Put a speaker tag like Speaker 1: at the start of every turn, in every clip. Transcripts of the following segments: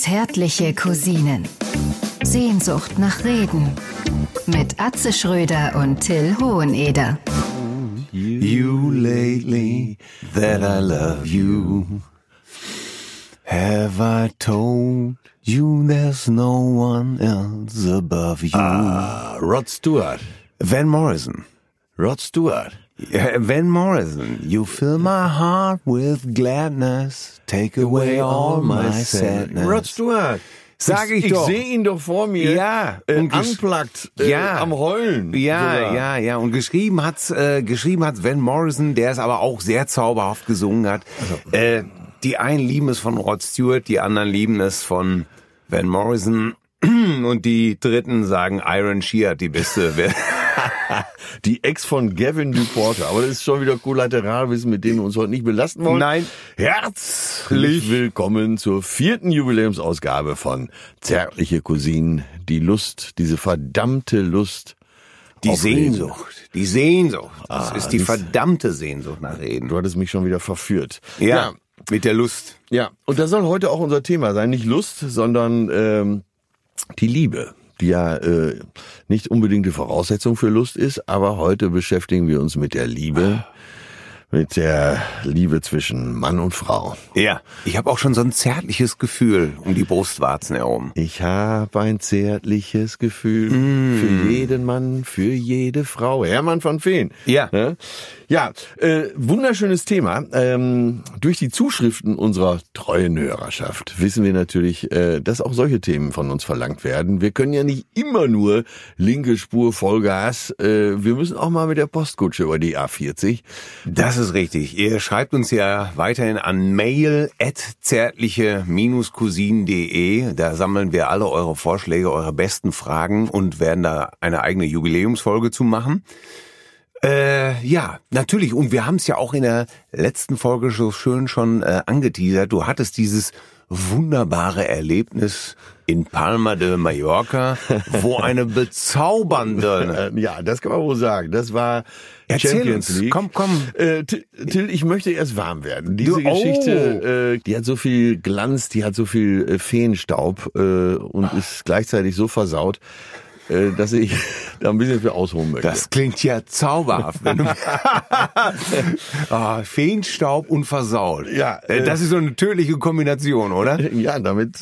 Speaker 1: Zärtliche Cousinen. Sehnsucht nach Reden. Mit Atze Schröder und Till Hoheneder.
Speaker 2: You lately that I love you. Have I told you there's no one else above you?
Speaker 3: Rod Stewart.
Speaker 2: Van Morrison.
Speaker 3: Rod Stewart.
Speaker 2: Van Morrison, you fill my heart with gladness, take away all my sadness.
Speaker 3: Rod Stewart.
Speaker 2: Sag ich doch.
Speaker 3: Ich sehe ihn doch vor mir.
Speaker 2: Ja.
Speaker 3: Unplugged, am Heulen.
Speaker 2: Ja. Und geschrieben hat's Van Morrison, der es aber auch sehr zauberhaft gesungen hat. Also. Die einen lieben es von Rod Stewart, die anderen lieben es von Van Morrison. Und die Dritten sagen, Iron Shear, die beste.
Speaker 3: Die Ex von Gavin DuPorter. Aber das ist schon wieder Kollateralwissen, mit dem wir uns heute nicht belasten wollen.
Speaker 2: Nein.
Speaker 3: Herzlich willkommen zur 4. Jubiläumsausgabe von Zärtliche Cousinen. Die Lust, diese verdammte Lust.
Speaker 2: Die Sehnsucht. Die Sehnsucht. Das ist die verdammte Sehnsucht nach Reden.
Speaker 3: Du hattest mich schon wieder verführt.
Speaker 2: Ja. Mit der Lust.
Speaker 3: Ja. Und das soll heute auch unser Thema sein. Nicht Lust, sondern die Liebe. Die ja nicht unbedingt die Voraussetzung für Lust ist, aber heute beschäftigen wir uns mit der Liebe zwischen Mann und Frau.
Speaker 2: Ja, ich habe auch schon so ein zärtliches Gefühl um die Brustwarzen herum.
Speaker 3: Ich habe ein zärtliches Gefühl für jeden Mann, für jede Frau. Hermann von Feen.
Speaker 2: Ja.
Speaker 3: Ja, wunderschönes Thema. Durch die Zuschriften unserer treuen Hörerschaft wissen wir natürlich, dass auch solche Themen von uns verlangt werden. Wir können ja nicht immer nur linke Spur Vollgas. Wir müssen auch mal mit der Postkutsche über die A40.
Speaker 2: Das ist richtig. Ihr schreibt uns ja weiterhin an mail@zärtliche-cousinen.de. Da sammeln wir alle eure Vorschläge, eure besten Fragen und werden da eine eigene Jubiläumsfolge zu machen. Ja, natürlich. Und wir haben es ja auch in der letzten Folge so schön schon angeteasert. Du hattest dieses wunderbare Erlebnis in Palma de Mallorca, wo eine bezaubernde...
Speaker 3: Ja, das kann man wohl sagen. Das war Champions League.
Speaker 2: Komm.
Speaker 3: Till, ich möchte erst warm werden. Diese Geschichte, die hat so viel Glanz, die hat so viel Feenstaub und ist gleichzeitig so versaut, dass ich da ein bisschen für ausholen möchte.
Speaker 2: Das klingt ja zauberhaft. Feenstaub und versaut. Ja, das ist so eine tödliche Kombination, oder?
Speaker 3: Ja, damit...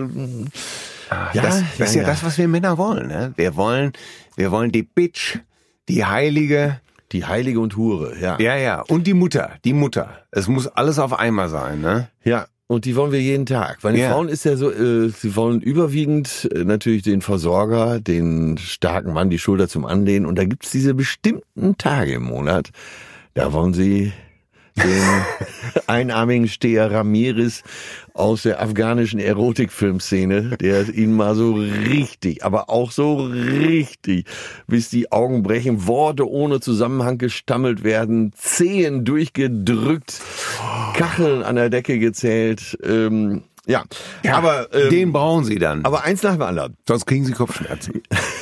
Speaker 2: das ist ja das, was wir Männer wollen. Ne? Wir wollen die Bitch, die Heilige...
Speaker 3: Die Heilige und Hure, ja.
Speaker 2: Ja. Und die Mutter. Es muss alles auf einmal sein, ne?
Speaker 3: Ja. Und die wollen wir jeden Tag. Bei den Frauen ist ja so, sie wollen überwiegend natürlich den Versorger, den starken Mann, die Schulter zum Anlehnen. Und da gibt's diese bestimmten Tage im Monat, da wollen sie den einarmigen Steher Ramirez aus der afghanischen Erotikfilmszene, der ihnen mal so richtig, aber auch so richtig, bis die Augen brechen, Worte ohne Zusammenhang gestammelt werden, Zehen durchgedrückt, Kacheln an der Decke gezählt, ja, aber
Speaker 2: den brauchen sie dann.
Speaker 3: Aber eins nach dem anderen.
Speaker 2: Sonst kriegen sie Kopfschmerzen.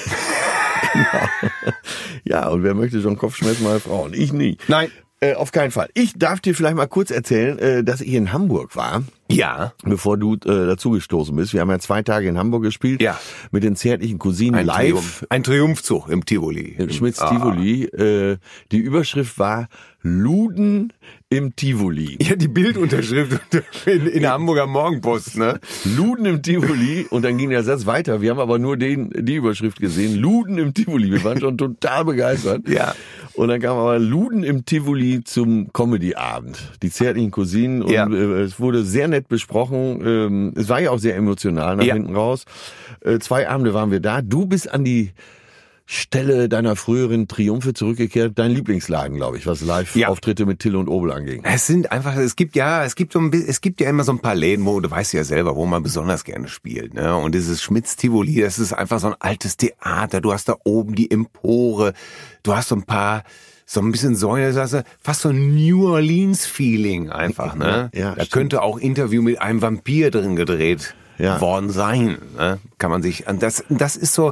Speaker 3: Genau. Ja, und wer möchte schon Kopfschmerzen mal Frauen? Ich nie.
Speaker 2: Nein.
Speaker 3: Auf keinen Fall. Ich darf dir vielleicht mal kurz erzählen, dass ich in Hamburg war.
Speaker 2: Ja.
Speaker 3: Bevor du dazugestoßen bist. Wir haben ja 2 Tage in Hamburg gespielt. Ja. Mit den zärtlichen Cousinen live.
Speaker 2: Ein Triumphzug im Tivoli.
Speaker 3: Im Schmitz Tivoli. Die Überschrift war Luden im Tivoli.
Speaker 2: Ja, die Bildunterschrift in der Hamburger Morgenpost, ne?
Speaker 3: Luden im Tivoli. Und dann ging der Satz weiter. Wir haben aber nur die Überschrift gesehen. Luden im Tivoli. Wir waren schon total begeistert.
Speaker 2: Ja.
Speaker 3: Und dann kam aber Luden im Tivoli zum Comedy-Abend. Die zärtlichen Cousinen. Und es wurde sehr nett besprochen. Es war ja auch sehr emotional nach hinten raus. 2 Abende waren wir da. Du bist an die Stelle deiner früheren Triumphe zurückgekehrt. Dein Lieblingsladen, glaube ich, was Live-Auftritte mit Till und Obel anging.
Speaker 2: Es gibt ja immer so ein paar Läden, wo du weißt ja selber, wo man besonders gerne spielt, ne? Und dieses Schmitz Tivoli, das ist einfach so ein altes Theater. Du hast da oben die Empore. Du hast so ein bisschen Säule, fast so ein New Orleans-Feeling einfach, ne? Ja, da könnte auch Interview mit einem Vampir drin gedreht worden sein, ne? Kann man sich, das ist so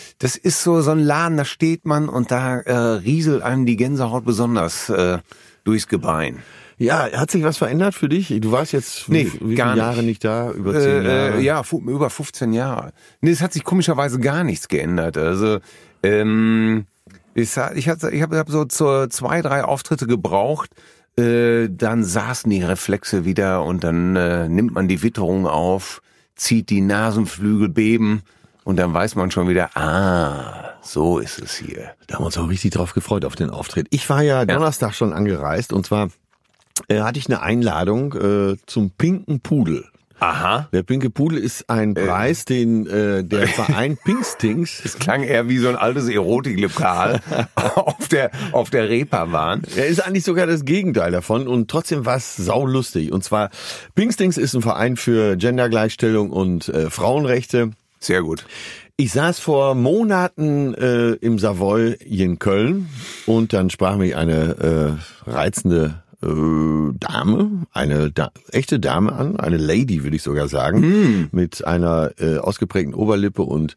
Speaker 2: ein Laden, da steht man und da rieselt einem die Gänsehaut besonders durchs Gebein.
Speaker 3: Ja, hat sich was verändert für dich? Du warst jetzt wie viele Jahre nicht da? Über 10 Jahre?
Speaker 2: Ja, über 15 Jahre. Nee, es hat sich komischerweise gar nichts geändert. Also, ich habe so 2, 3 Auftritte gebraucht, dann saßen die Reflexe wieder und dann nimmt man die Witterung auf, zieht die Nasenflügel beben und dann weiß man schon wieder, so ist es hier.
Speaker 3: Da haben wir uns auch richtig drauf gefreut auf den Auftritt. Ich war ja Donnerstag schon angereist und zwar hatte ich eine Einladung zum Pinken Pudel.
Speaker 2: Aha.
Speaker 3: Der Pinke Pudel ist ein Preis, den der Verein Pinkstings.
Speaker 2: Das klang eher wie so ein altes Erotiklokal auf der Reeperbahn.
Speaker 3: Er ist eigentlich sogar das Gegenteil davon und trotzdem war es saulustig. Und zwar Pinkstings ist ein Verein für Gendergleichstellung und Frauenrechte.
Speaker 2: Sehr gut.
Speaker 3: Ich saß vor Monaten im Savoy in Köln und dann sprach mich eine reizende Dame, echte Dame an, eine Lady würde ich sogar sagen, mit einer ausgeprägten Oberlippe und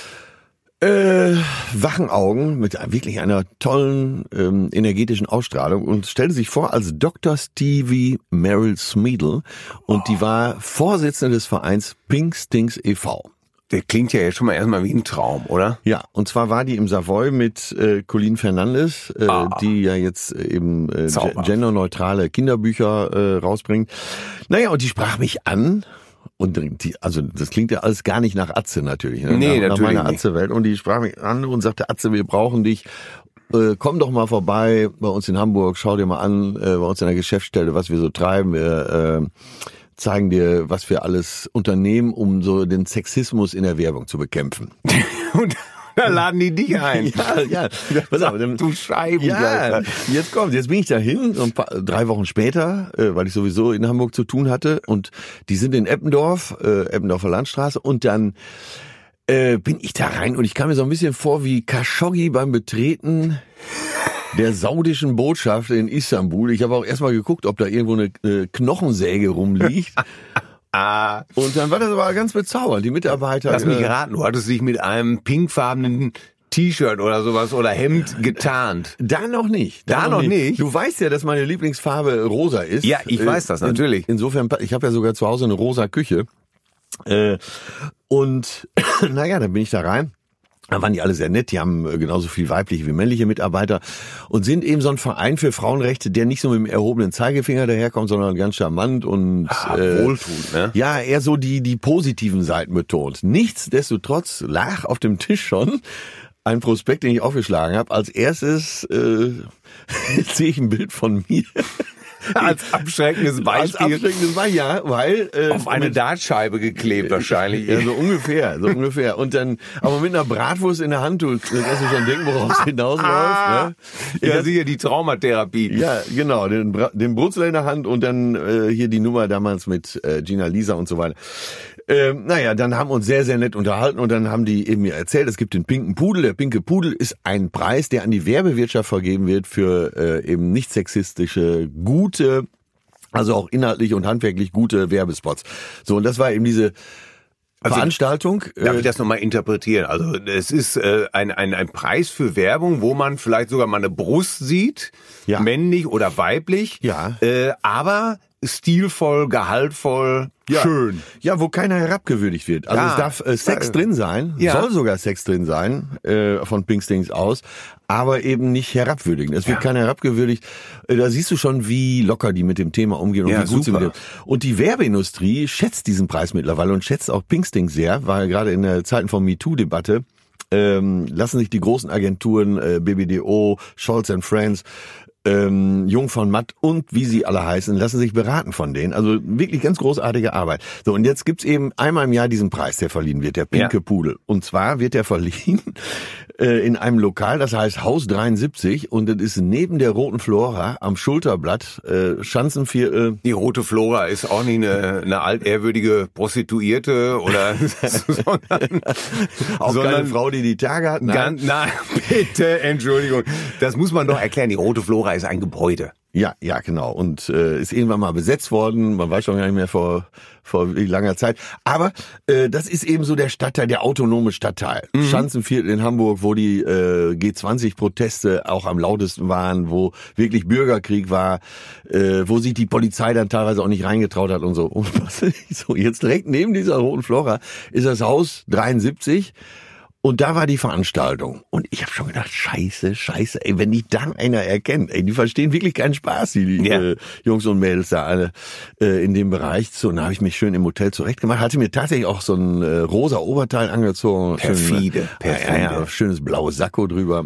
Speaker 3: wachen Augen, mit wirklich einer tollen energetischen Ausstrahlung und stellte sich vor als Dr. Stevie Merrill Smeedle und die war Vorsitzende des Vereins Pinkstings e.V.
Speaker 2: Der klingt ja jetzt schon mal erstmal wie ein Traum, oder?
Speaker 3: Ja, und zwar war die im Savoy mit Colleen Fernandes, die ja jetzt eben genderneutrale Kinderbücher rausbringt. Naja, und die sprach mich an. Und also das klingt ja alles gar nicht nach Atze natürlich. Ne?
Speaker 2: Nee,
Speaker 3: nach meiner Atze-Welt. Und die sprach mich an und sagte, Atze, wir brauchen dich. Komm doch mal vorbei bei uns in Hamburg, schau dir mal an, bei uns in der Geschäftsstelle, was wir so treiben. Wir zeigen dir, was wir alles unternehmen, um so den Sexismus in der Werbung zu bekämpfen.
Speaker 2: Und da laden die dich ein.
Speaker 3: Ja. Pass auf,
Speaker 2: du Scheiben.
Speaker 3: Ja, jetzt bin ich dahin, 3 Wochen später, weil ich sowieso in Hamburg zu tun hatte und die sind in Eppendorfer Landstraße und dann bin ich da rein und ich kam mir so ein bisschen vor wie Khashoggi beim Betreten der saudischen Botschaft in Istanbul. Ich habe auch erstmal geguckt, ob da irgendwo eine Knochensäge rumliegt. Und dann war das aber ganz bezaubernd. Die Mitarbeiter...
Speaker 2: Lass mich raten, du hattest dich mit einem pinkfarbenen T-Shirt oder sowas oder Hemd getarnt.
Speaker 3: Da noch nicht.
Speaker 2: Da noch nicht?
Speaker 3: Du weißt ja, dass meine Lieblingsfarbe rosa ist.
Speaker 2: Ja, ich weiß das natürlich.
Speaker 3: Insofern, ich habe ja sogar zu Hause eine rosa Küche. Und naja, dann bin ich da rein. Da waren die alle sehr nett, die haben genauso viel weibliche wie männliche Mitarbeiter und sind eben so ein Verein für Frauenrechte, der nicht so mit dem erhobenen Zeigefinger daherkommt, sondern ganz charmant und
Speaker 2: wohltuend, ne?
Speaker 3: Ja, eher so die positiven Seiten betont. Nichtsdestotrotz lag auf dem Tisch schon ein Prospekt, den ich aufgeschlagen habe. Als erstes sehe ich ein Bild von mir.
Speaker 2: Als abschreckendes Beispiel.
Speaker 3: Ja, weil
Speaker 2: auf eine Dartscheibe geklebt wahrscheinlich.
Speaker 3: Ja, so ungefähr. Und dann, aber mit einer Bratwurst in der Hand, du kannst dir schon denken, worauf es hinausläuft. Ne?
Speaker 2: Ja, sicher die Traumatherapie.
Speaker 3: Ja, genau, den Brutzel in der Hand und dann hier die Nummer damals mit Gina Lisa und so weiter. Naja, dann haben wir uns sehr, sehr nett unterhalten und dann haben die eben mir erzählt, es gibt den Pinken Pudel. Der Pinke Pudel ist ein Preis, der an die Werbewirtschaft vergeben wird für eben nicht sexistische, gute, also auch inhaltlich und handwerklich gute Werbespots. So, und das war eben diese Veranstaltung.
Speaker 2: Darf ich das nochmal interpretieren? Also es ist ein Preis für Werbung, wo man vielleicht sogar mal eine Brust sieht, männlich oder weiblich, aber stilvoll, gehaltvoll, schön.
Speaker 3: Ja, wo keiner herabgewürdigt wird. Also es darf Sex drin sein, soll sogar Sex drin sein, von Pinkstings aus, aber eben nicht herabwürdigen. Es wird keiner herabgewürdigt. Da siehst du schon, wie locker die mit dem Thema umgehen und wie gut sie mit dem. Und die Werbeindustrie schätzt diesen Preis mittlerweile und schätzt auch Pinkstings sehr, weil gerade in der Zeiten von MeToo-Debatte lassen sich die großen Agenturen BBDO, Scholz & Friends, Jung von Matt und wie sie alle heißen, lassen sich beraten von denen. Also wirklich ganz großartige Arbeit. So, und jetzt gibt's eben einmal im Jahr diesen Preis, der verliehen wird, der Pinke Pudel. Und zwar wird der verliehen in einem Lokal, das heißt Haus 73 und das ist neben der Roten Flora am Schulterblatt, Schanzenviertel.
Speaker 2: Die Rote Flora ist auch nicht eine altehrwürdige Prostituierte oder
Speaker 3: sondern keine Frau, die Tage hat.
Speaker 2: Nein, bitte, Entschuldigung. Das muss man doch erklären. Die Rote Flora ist ein Gebäude.
Speaker 3: Ja, genau. Und ist irgendwann mal besetzt worden. Man weiß schon gar nicht mehr vor wie langer Zeit. Aber das ist eben so der Stadtteil, der autonome Stadtteil. Schanzenviertel in Hamburg, wo die G20-Proteste auch am lautesten waren, wo wirklich Bürgerkrieg war, wo sich die Polizei dann teilweise auch nicht reingetraut hat und so. Und so jetzt direkt neben dieser Roten Flora ist das Haus 73. Und da war die Veranstaltung. Und ich habe schon gedacht, scheiße, ey, wenn die dann einer erkennt, ey, die verstehen wirklich keinen Spaß, die Jungs und Mädels da alle in dem Bereich. So, und da habe ich mich schön im Hotel zurechtgemacht, hatte mir tatsächlich auch so ein rosa Oberteil angezogen.
Speaker 2: Perfide.
Speaker 3: Ja, schönes blaues Sakko drüber.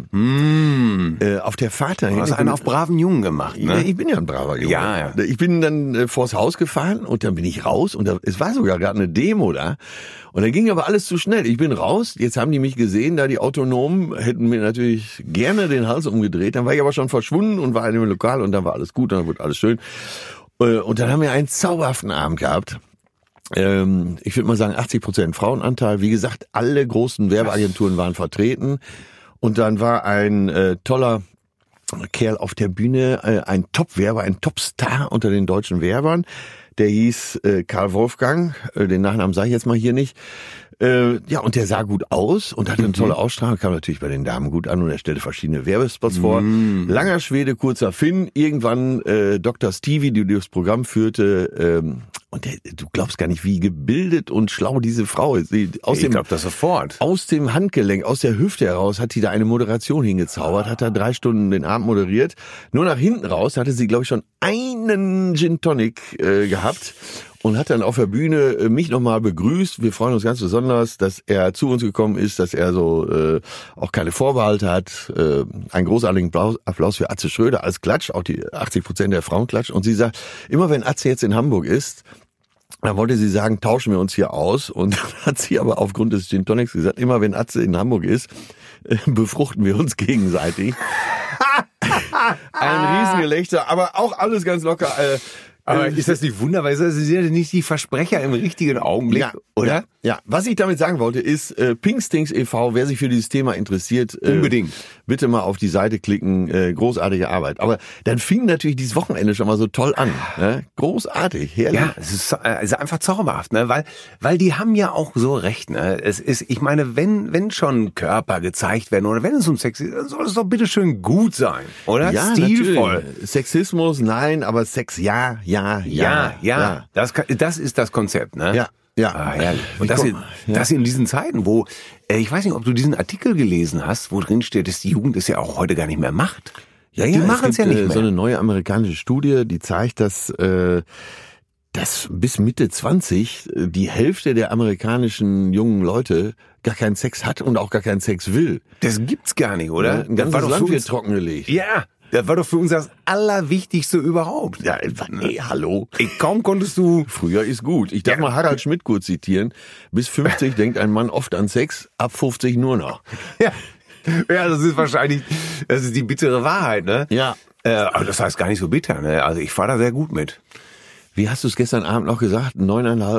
Speaker 3: Auf der Fahrt dahin.
Speaker 2: Du hast einen auf braven Jungen gemacht, ne?
Speaker 3: Ja, ich bin ja ein braver Junge.
Speaker 2: Ja.
Speaker 3: Ich bin dann vors Haus gefahren und dann bin ich raus und es war sogar gerade eine Demo da. Und dann ging aber alles zu schnell. Ich bin raus, jetzt haben die mich gesehen, da die Autonomen hätten mir natürlich gerne den Hals umgedreht. Dann war ich aber schon verschwunden und war in dem Lokal und dann war alles gut, dann wurde alles schön. Und dann haben wir einen zauberhaften Abend gehabt. Ich würde mal sagen 80% Frauenanteil. Wie gesagt, alle großen Werbeagenturen waren vertreten. Und dann war ein toller Kerl auf der Bühne, ein Top-Werber, ein Top-Star unter den deutschen Werbern. Der hieß Karl Wolfgang, den Nachnamen sage ich jetzt mal hier nicht. Ja, und der sah gut aus und hatte eine tolle Ausstrahlung, kam natürlich bei den Damen gut an und er stellte verschiedene Werbespots vor. Langer Schwede, kurzer Finn, irgendwann Dr. Stevie, die das Programm führte, und du glaubst gar nicht, wie gebildet und schlau diese Frau ist. Ich
Speaker 2: glaube das sofort.
Speaker 3: Aus dem Handgelenk, aus der Hüfte heraus hat die da eine Moderation hingezaubert, hat da 3 Stunden den Abend moderiert. Nur nach hinten raus hatte sie, glaube ich, schon einen Gin Tonic gehabt. Und hat dann auf der Bühne mich nochmal begrüßt. Wir freuen uns ganz besonders, dass er zu uns gekommen ist, dass er so auch keine Vorbehalte hat. Einen großartigen Applaus für Atze Schröder als Klatsch, auch die 80% der Frauen klatschen. Und sie sagt, immer wenn Atze jetzt in Hamburg ist, dann wollte sie sagen, tauschen wir uns hier aus. Und dann hat sie aber aufgrund des Gin Tonics gesagt, immer wenn Atze in Hamburg ist, befruchten wir uns gegenseitig. Ein Riesengelächter, aber auch alles ganz locker.
Speaker 2: Aber ist das nicht wunderbar? Sie sind ja nicht die Versprecher im richtigen Augenblick,
Speaker 3: ja,
Speaker 2: oder?
Speaker 3: Ja, was ich damit sagen wollte ist, Pinkstings e.V., wer sich für dieses Thema interessiert,
Speaker 2: unbedingt
Speaker 3: bitte mal auf die Seite klicken, großartige Arbeit. Aber dann fing natürlich dieses Wochenende schon mal so toll an. Ne? Großartig, herrlich.
Speaker 2: Ja, es ist einfach zauberhaft, ne? Weil die haben ja auch so recht. Ne? Es ist, ich meine, wenn schon Körper gezeigt werden oder wenn es um Sex ist, dann soll es doch bitte schön gut sein, oder?
Speaker 3: Ja,
Speaker 2: stilvoll.
Speaker 3: Natürlich. Sexismus, nein, aber Sex, ja.
Speaker 2: Das ist das Konzept, ne?
Speaker 3: Ja.
Speaker 2: Herrlich. Und das in diesen Zeiten, wo, ich weiß nicht, ob du diesen Artikel gelesen hast, wo drin steht, dass die Jugend es ja auch heute gar nicht mehr macht.
Speaker 3: Ja,
Speaker 2: die machen es ja nicht mehr.
Speaker 3: So eine neue amerikanische Studie, die zeigt, dass bis Mitte 20 die Hälfte der amerikanischen jungen Leute gar keinen Sex hat und auch gar keinen Sex will.
Speaker 2: Das gibt's gar nicht, oder?
Speaker 3: Ja, ein ganzes Land wird trockengelegt.
Speaker 2: Ja. Das war doch für uns das Allerwichtigste überhaupt.
Speaker 3: Ja, nee, hallo.
Speaker 2: Kaum konntest du...
Speaker 3: Früher ist gut. Ich darf mal Harald Schmidt kurz zitieren. Bis 50 denkt ein Mann oft an Sex, ab 50 nur noch.
Speaker 2: Ja, das ist die bittere Wahrheit, ne?
Speaker 3: Ja.
Speaker 2: Aber das heißt gar nicht so bitter, ne? Also ich fahre da sehr gut mit.
Speaker 3: Wie hast du es gestern Abend noch gesagt? 9,5?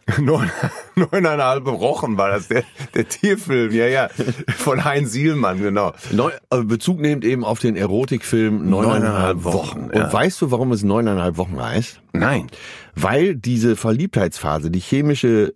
Speaker 2: 9,5 Wochen war das, der Tierfilm, ja, von Heinz Sielmann, genau.
Speaker 3: Bezug nehmend eben auf den Erotikfilm 9,5 Wochen.
Speaker 2: Ja.
Speaker 3: Und weißt du, warum es 9,5 Wochen heißt?
Speaker 2: Nein.
Speaker 3: Weil diese Verliebtheitsphase, der chemische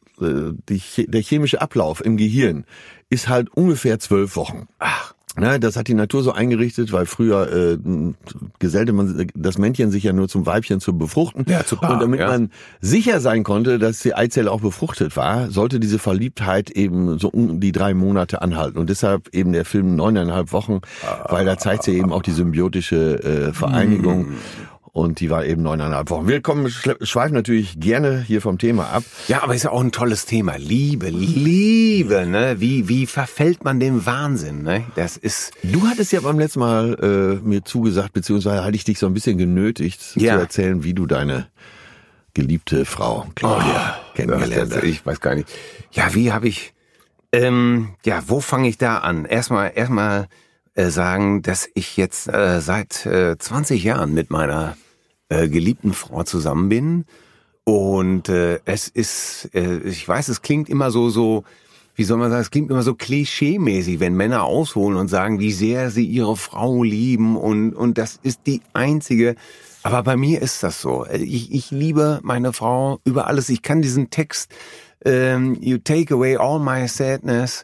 Speaker 3: Ablauf im Gehirn ist halt ungefähr 12 Wochen.
Speaker 2: Ach.
Speaker 3: Na, das hat die Natur so eingerichtet, weil früher gesellte man das Männchen sich ja nur zum Weibchen zu befruchten.
Speaker 2: Ja, zu Paar,
Speaker 3: und damit man sicher sein konnte, dass die Eizelle auch befruchtet war, sollte diese Verliebtheit eben so um die 3 Monate anhalten. Und deshalb eben der Film 9,5 Wochen, weil da zeigt sie eben auch die symbiotische Vereinigung. Und die war eben 9,5 Wochen. Wir schweifen natürlich gerne hier vom Thema ab.
Speaker 2: Ja, aber ist ja auch ein tolles Thema. Liebe, ne? Wie verfällt man dem Wahnsinn, ne? Das ist...
Speaker 3: Du hattest ja beim letzten Mal mir zugesagt, beziehungsweise hatte ich dich so ein bisschen genötigt, zu erzählen, wie du deine geliebte Frau Claudia kennengelernt hast.
Speaker 2: Ich weiß gar nicht. Ja, wie habe ich... wo fange ich da an? Erstmal sagen, dass ich jetzt seit 20 Jahren mit meiner geliebten Frau zusammen bin und es ist, ich weiß, es klingt immer so, wie soll man sagen, es klingt immer so klischee-mäßig, wenn Männer ausholen und sagen, wie sehr sie ihre Frau lieben und das ist die einzige. Aber bei mir ist das so. Ich liebe meine Frau über alles. Ich kann diesen Text, you take away all my sadness.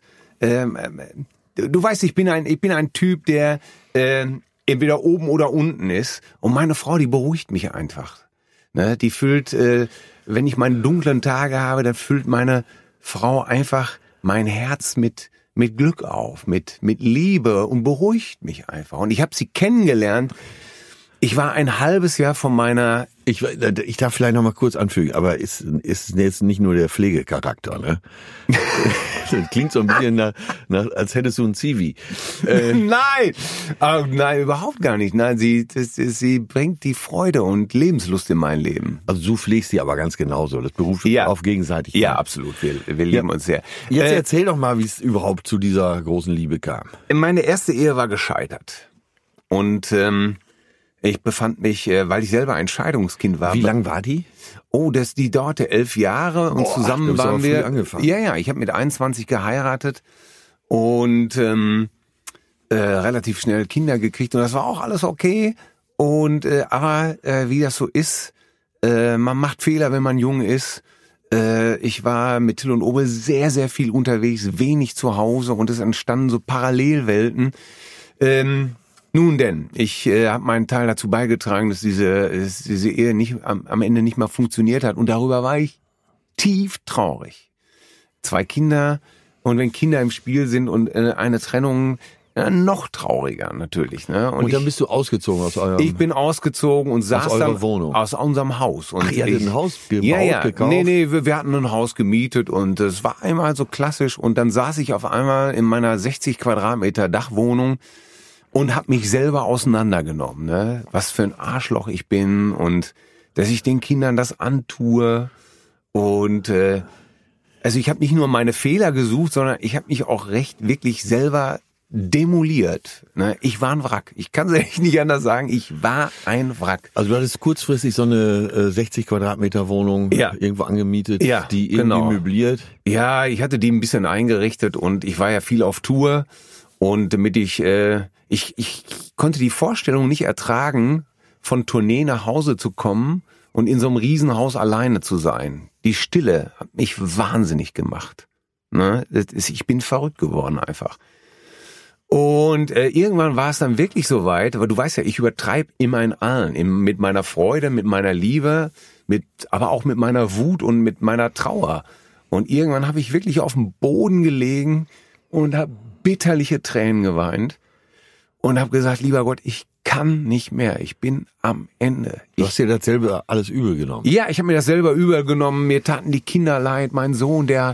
Speaker 2: Du weißt, ich bin ein Typ, der entweder oben oder unten ist. Und meine Frau, die beruhigt mich einfach. Ne? Die füllt, wenn ich meine dunklen Tage habe, dann füllt meine Frau einfach mein Herz mit Glück auf, mit Liebe und beruhigt mich einfach. Und ich habe sie kennengelernt. Ich war ein halbes Jahr von meiner...
Speaker 3: Ich darf vielleicht noch mal kurz anfügen, aber ist jetzt nicht nur der Pflegecharakter, ne? Das klingt so ein bisschen nach als hättest du ein Zivi.
Speaker 2: Nein! Nein, überhaupt gar nicht. Nein, sie bringt die Freude und Lebenslust in mein Leben.
Speaker 3: Also du pflegst sie aber ganz genauso. Das beruft auf Gegenseitigkeit.
Speaker 2: Ja, absolut. Wir lieben uns sehr.
Speaker 3: Jetzt erzähl doch mal, wie es überhaupt zu dieser großen Liebe kam.
Speaker 2: Meine erste Ehe war gescheitert. Und ich befand mich, weil ich selber ein Scheidungskind war.
Speaker 3: Wie lang war die?
Speaker 2: Oh, die dauerte 11 Jahre und zusammen waren wir.
Speaker 3: Angefangen.
Speaker 2: Ja, ich habe mit 21 geheiratet und relativ schnell Kinder gekriegt und das war auch alles okay. Und aber wie das so ist, man macht Fehler, wenn man jung ist. Ich war mit Till und Obe sehr, sehr viel unterwegs, wenig zu Hause und es entstanden so Parallelwelten. Nun denn, ich habe meinen Teil dazu beigetragen, dass diese Ehe nicht am Ende nicht mehr funktioniert hat und darüber war ich tief traurig. 2 Kinder und wenn Kinder im Spiel sind und eine Trennung, noch trauriger natürlich. Ne?
Speaker 3: Und dann bist du ausgezogen aus eurem...
Speaker 2: Ich bin ausgezogen und saß dann
Speaker 3: Wohnung.
Speaker 2: Aus unserem Haus. Und
Speaker 3: ihr hattet ein Haus gebaut, gekauft?
Speaker 2: Nee, wir hatten ein Haus gemietet und es war einmal so klassisch und dann saß ich auf einmal in meiner 60 Quadratmeter Dachwohnung und hab mich selber auseinandergenommen, ne? Was für ein Arschloch ich bin und dass ich den Kindern das antue. Und also ich habe nicht nur meine Fehler gesucht, sondern ich habe mich auch wirklich selber demoliert. Ne? Ich war ein Wrack. Ich kann es echt nicht anders sagen. Ich war ein Wrack.
Speaker 3: Also du hattest kurzfristig so eine 60 Quadratmeter Wohnung irgendwo angemietet, die irgendwie möbliert?
Speaker 2: Ja, ich hatte die ein bisschen eingerichtet und ich war ja viel auf Tour und damit ich konnte die Vorstellung nicht ertragen, von Tournee nach Hause zu kommen und in so einem Riesenhaus alleine zu sein. Die Stille hat mich wahnsinnig gemacht. Ne? Ich bin verrückt geworden einfach. Und irgendwann war es dann wirklich so weit, aber du weißt ja, ich übertreibe immer in allen, mit meiner Freude, mit meiner Liebe, aber auch mit meiner Wut und mit meiner Trauer. Und irgendwann habe ich wirklich auf dem Boden gelegen und habe bitterliche Tränen geweint. Und habe gesagt, lieber Gott, ich kann nicht mehr, ich bin am Ende.
Speaker 3: Du hast dir das selber alles übel genommen?
Speaker 2: Ja, ich habe mir das selber übel genommen, mir taten die Kinder leid, mein Sohn, der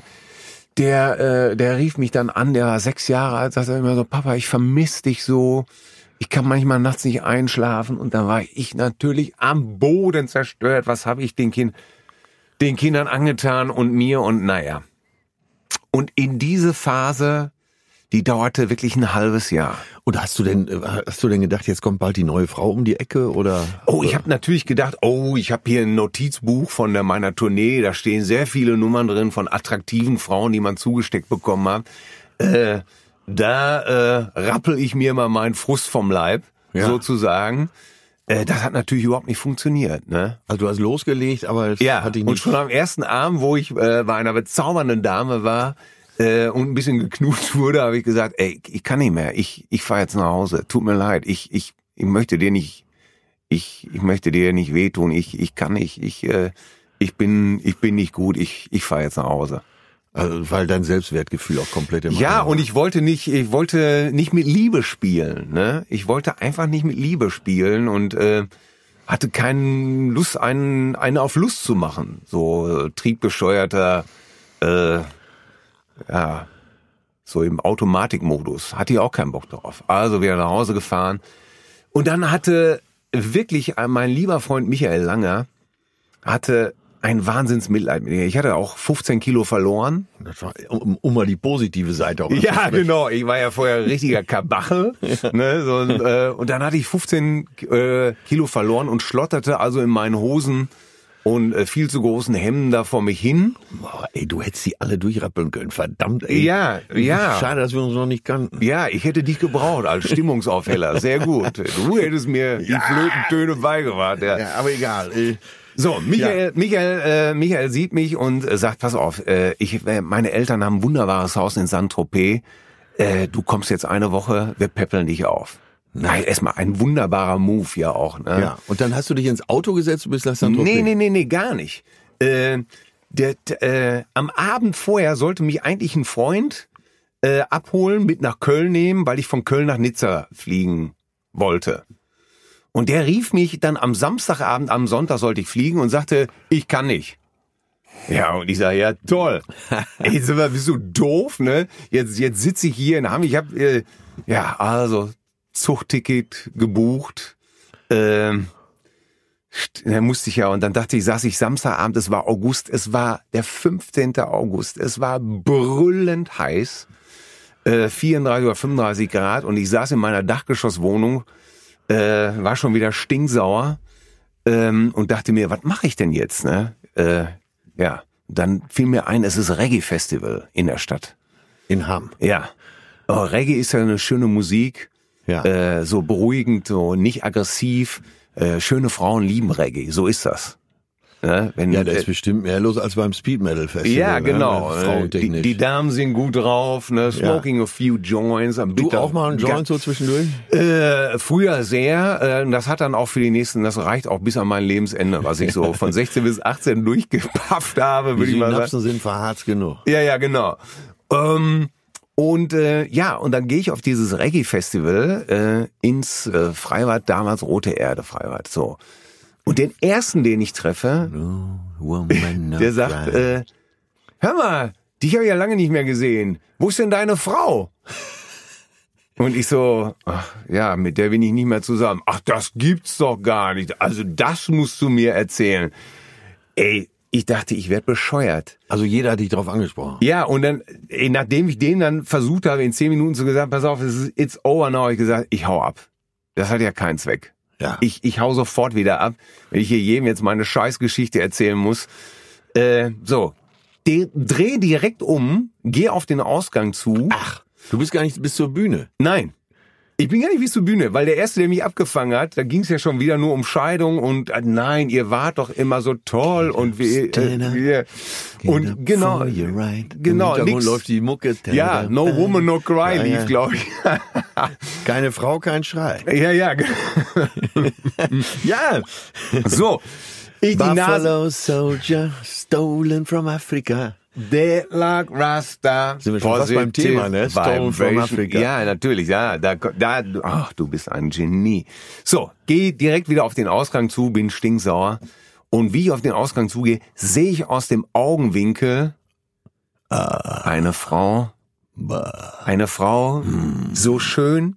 Speaker 2: rief mich dann an, der war 6 Jahre alt, sagte immer so, Papa, ich vermisse dich so, ich kann manchmal nachts nicht einschlafen und dann war ich natürlich am Boden zerstört, was habe ich den Kindern angetan und mir und naja. Und in diese Phase, die dauerte wirklich ein halbes Jahr.
Speaker 3: Und hast du denn gedacht, jetzt kommt bald die neue Frau um die Ecke oder?
Speaker 2: Oh, ich habe natürlich gedacht, ich habe hier ein Notizbuch von meiner Tournee, da stehen sehr viele Nummern drin von attraktiven Frauen, die man zugesteckt bekommen hat. Da rappel ich mir mal meinen Frust vom Leib, sozusagen. Das hat natürlich überhaupt nicht funktioniert, ne?
Speaker 3: Also du hast losgelegt, aber es hat dich nicht...
Speaker 2: Und schon am ersten Abend, wo ich bei einer bezaubernden Dame war, und ein bisschen geknutscht wurde, habe ich gesagt, ich kann nicht mehr, ich fahre jetzt nach Hause, tut mir leid, ich möchte dir nicht, ich möchte dir nicht wehtun, ich kann nicht, ich bin nicht gut, ich fahre jetzt nach Hause.
Speaker 3: Also, weil dein Selbstwertgefühl auch komplett im
Speaker 2: Ja, und ich wollte nicht mit Liebe spielen, ne? Ich wollte einfach nicht mit Liebe spielen und hatte keine Lust, einen auf Lust zu machen, so triebgesteuerter, so im Automatikmodus. Hatte ich auch keinen Bock drauf. Also wieder nach Hause gefahren. Und dann hatte wirklich mein lieber Freund Michael Langer hatte ein Wahnsinnsmitleid mit mir. Ich hatte auch 15 Kilo verloren.
Speaker 3: Das war, um mal die positive Seite auch.
Speaker 2: Ja, genau. Ich war ja vorher richtiger Kabachel. Ne, und dann hatte ich 15 Kilo verloren und schlotterte also in meinen Hosen und viel zu großen Hemden da vor mich hin.
Speaker 3: ey, du hättest sie alle durchrappeln können, verdammt, ey.
Speaker 2: Ja.
Speaker 3: Schade, dass wir uns noch nicht kannten.
Speaker 2: Ja, ich hätte dich gebraucht als Stimmungsaufheller. Sehr gut. Du hättest mir die Flötentöne beigebracht. Ja,
Speaker 3: aber egal.
Speaker 2: So, Michael sieht mich und sagt, pass auf, meine Eltern haben ein wunderbares Haus in Saint-Tropez. Du kommst jetzt eine Woche, wir peppeln dich auf. Nein, erstmal ein wunderbarer Move ja auch. Ne?
Speaker 3: Ja. Und dann hast du dich ins Auto gesetzt und bist nach Saint-Tropez?
Speaker 2: Nee, gar nicht. Am Abend vorher sollte mich eigentlich ein Freund abholen, mit nach Köln nehmen, weil ich von Köln nach Nizza fliegen wollte. Und der rief mich dann am Samstagabend, am Sonntag sollte ich fliegen und sagte, ich kann nicht. Ja, und ich sage, ja toll. Ey, bist du doof, ne? Jetzt sitze ich hier in Hamm. Ich habe Zugticket gebucht. Da musste ich ja, und dann saß ich Samstagabend, es war August, es war der 15. August, es war brüllend heiß, 34 oder 35 Grad, und ich saß in meiner Dachgeschosswohnung, war schon wieder stinksauer, und dachte mir, was mache ich denn jetzt, ne? Dann fiel mir ein, es ist Reggae-Festival in der Stadt.
Speaker 3: In Hamm.
Speaker 2: Ja. Oh, Reggae ist ja eine schöne Musik, so beruhigend, so nicht aggressiv. Schöne Frauen lieben Reggae, so ist das. Ne?
Speaker 3: Da ist bestimmt mehr los als beim Speed Metal Festival.
Speaker 2: Ja, genau.
Speaker 3: Ne?
Speaker 2: Die Damen sind gut drauf, ne? Smoking a few joints.
Speaker 3: Du auch mal einen Joint so zwischendurch?
Speaker 2: Früher sehr. Das hat dann auch für die nächsten, das reicht auch bis an mein Lebensende, was ich so von 16 bis 18 durchgepafft habe, würde ich mal sagen. Die
Speaker 3: Synapsen sind verharzt genug.
Speaker 2: Ja, genau. Und dann gehe ich auf dieses Reggae-Festival ins Freibad, damals Rote Erde Freibad. So. Und den ersten, den ich treffe, der sagt, hör mal, dich habe ich ja lange nicht mehr gesehen. Wo ist denn deine Frau? Und ich so, mit der bin ich nicht mehr zusammen. Ach, das gibt's doch gar nicht. Also das musst du mir erzählen. Ey, ich dachte, ich werde bescheuert.
Speaker 3: Also jeder hat dich drauf angesprochen.
Speaker 2: Ja, und dann, nachdem ich den dann versucht habe, in 10 Minuten zu sagen, pass auf, it's over now, habe ich gesagt, ich hau ab. Das hat ja keinen Zweck. Ja. Ich hau sofort wieder ab, wenn ich hier jedem jetzt meine Scheißgeschichte erzählen muss. Dreh direkt um, geh auf den Ausgang zu.
Speaker 3: Ach, du bist gar nicht bis zur Bühne.
Speaker 2: Nein. Ich bin gar nicht bis zur Bühne, weil der Erste, der mich abgefangen hat, da ging es ja schon wieder nur um Scheidung und nein, ihr wart doch immer so toll und genau,
Speaker 3: nix. Läuft die Mucke.
Speaker 2: Ja, No Woman, No Cry lief, glaube ich.
Speaker 3: Keine Frau, kein Schrei.
Speaker 2: Ja. Ja. So.
Speaker 3: Buffalo Soldier, stolen from Africa.
Speaker 2: Deadlock Rasta.
Speaker 3: Sind wir schon fast beim Thema, ne? Stolen from Africa.
Speaker 2: Ja, natürlich, ja. Ach, du bist ein Genie. So, geh direkt wieder auf den Ausgang zu, bin stinksauer. Und wie ich auf den Ausgang zugehe, sehe ich aus dem Augenwinkel eine Frau, so schön,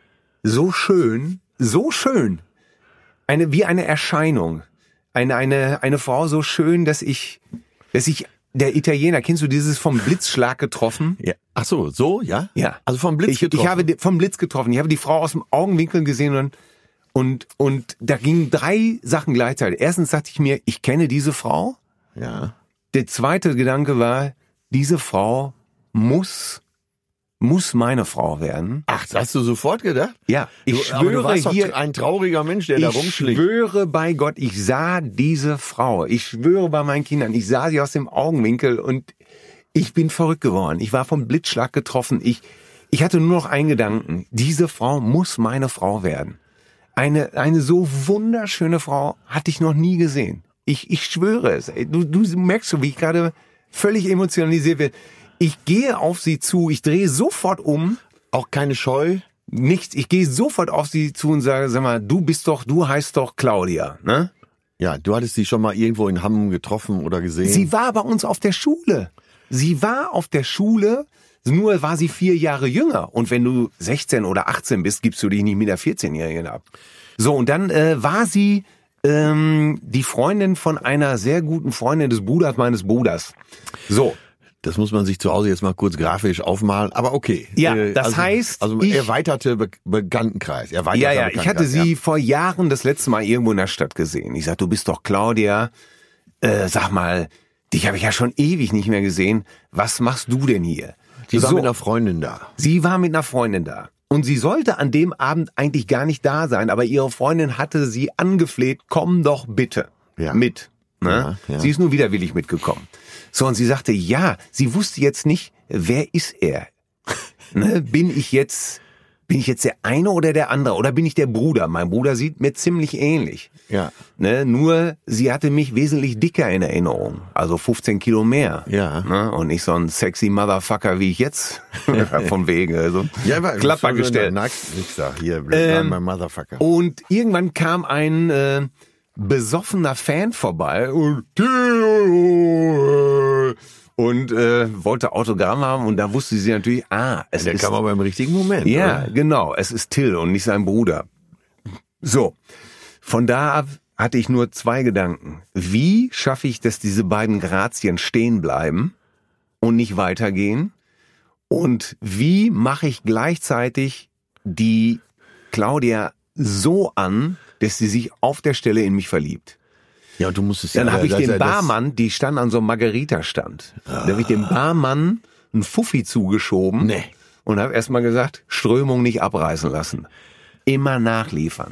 Speaker 2: wie eine Erscheinung. Eine Frau so schön, dass ich der Italiener, kennst du dieses vom Blitzschlag getroffen?
Speaker 3: Ja. Ach so, ja?
Speaker 2: Ja.
Speaker 3: Also vom Blitz getroffen.
Speaker 2: Ich habe vom Blitz getroffen. Ich habe die Frau aus dem Augenwinkel gesehen und da gingen 3 Sachen gleichzeitig. Erstens dachte ich mir, ich kenne diese Frau.
Speaker 3: Ja.
Speaker 2: Der zweite Gedanke war, diese Frau muss meine Frau werden.
Speaker 3: Ach, das hast du sofort gedacht?
Speaker 2: Ja, ich schwöre,
Speaker 3: du warst hier ein trauriger Mensch, der da rumschlägt.
Speaker 2: Ich schwöre bei Gott, ich sah diese Frau. Ich schwöre bei meinen Kindern, ich sah sie aus dem Augenwinkel und ich bin verrückt geworden. Ich war vom Blitzschlag getroffen. Ich hatte nur noch einen Gedanken. Diese Frau muss meine Frau werden. Eine so wunderschöne Frau hatte ich noch nie gesehen. Ich schwöre es. Du merkst schon, wie ich gerade völlig emotionalisiert werde. Ich gehe auf sie zu, ich drehe sofort um.
Speaker 3: Auch keine Scheu?
Speaker 2: Nichts. Ich gehe sofort auf sie zu und sage, sag mal, du heißt doch Claudia, ne?
Speaker 3: Ja, du hattest sie schon mal irgendwo in Hamm getroffen oder gesehen.
Speaker 2: Sie war bei uns auf der Schule. Nur war sie 4 Jahre jünger. Und wenn du 16 oder 18 bist, gibst du dich nicht mit der 14-Jährigen ab. So, und dann war sie die Freundin von einer sehr guten Freundin des Bruders meines Bruders. So.
Speaker 3: Das muss man sich zu Hause jetzt mal kurz grafisch aufmalen, aber okay.
Speaker 2: Ja, das heißt...
Speaker 3: Also erweiterte Bekanntenkreis.
Speaker 2: Ich hatte sie vor Jahren das letzte Mal irgendwo in der Stadt gesehen. Ich sag, du bist doch Claudia. Sag mal, dich habe ich ja schon ewig nicht mehr gesehen. Was machst du denn hier?
Speaker 3: Sie war mit einer Freundin da.
Speaker 2: Sie war mit einer Freundin da. Und sie sollte an dem Abend eigentlich gar nicht da sein, aber ihre Freundin hatte sie angefleht, komm doch bitte mit. Ne? Ja. Sie ist nur widerwillig mitgekommen. So, und sie sagte, ja, sie wusste jetzt nicht, wer ist er? Ne? Bin ich jetzt der eine oder der andere? Oder bin ich der Bruder? Mein Bruder sieht mir ziemlich ähnlich. Ja. Ne? Nur, sie hatte mich wesentlich dicker in Erinnerung. Also 15 Kilo mehr. Ja. Ne? Und nicht so ein sexy Motherfucker, wie ich jetzt. Von wegen. Also,
Speaker 3: ja, aber
Speaker 2: Klapper gestellt.
Speaker 3: Ich sag, hier, bleib mein Motherfucker.
Speaker 2: Und irgendwann kam ein besoffener Fan vorbei und wollte Autogramm haben, und da wusste sie natürlich,
Speaker 3: der kam aber im richtigen Moment.
Speaker 2: Ja,
Speaker 3: oder?
Speaker 2: Genau, es ist Till und nicht sein Bruder. So, von da ab hatte ich nur 2 Gedanken. Wie schaffe ich, dass diese beiden Grazien stehen bleiben und nicht weitergehen? Und wie mache ich gleichzeitig die Claudia so an, dass sie sich auf der Stelle in mich verliebt?
Speaker 3: Ja, und du musstest
Speaker 2: Dann habe ich den Barmann, die stand an so einem Margarita-Stand. Da habe ich dem Barmann einen Fuffi zugeschoben und habe erstmal gesagt, Strömung nicht abreißen lassen. Immer nachliefern.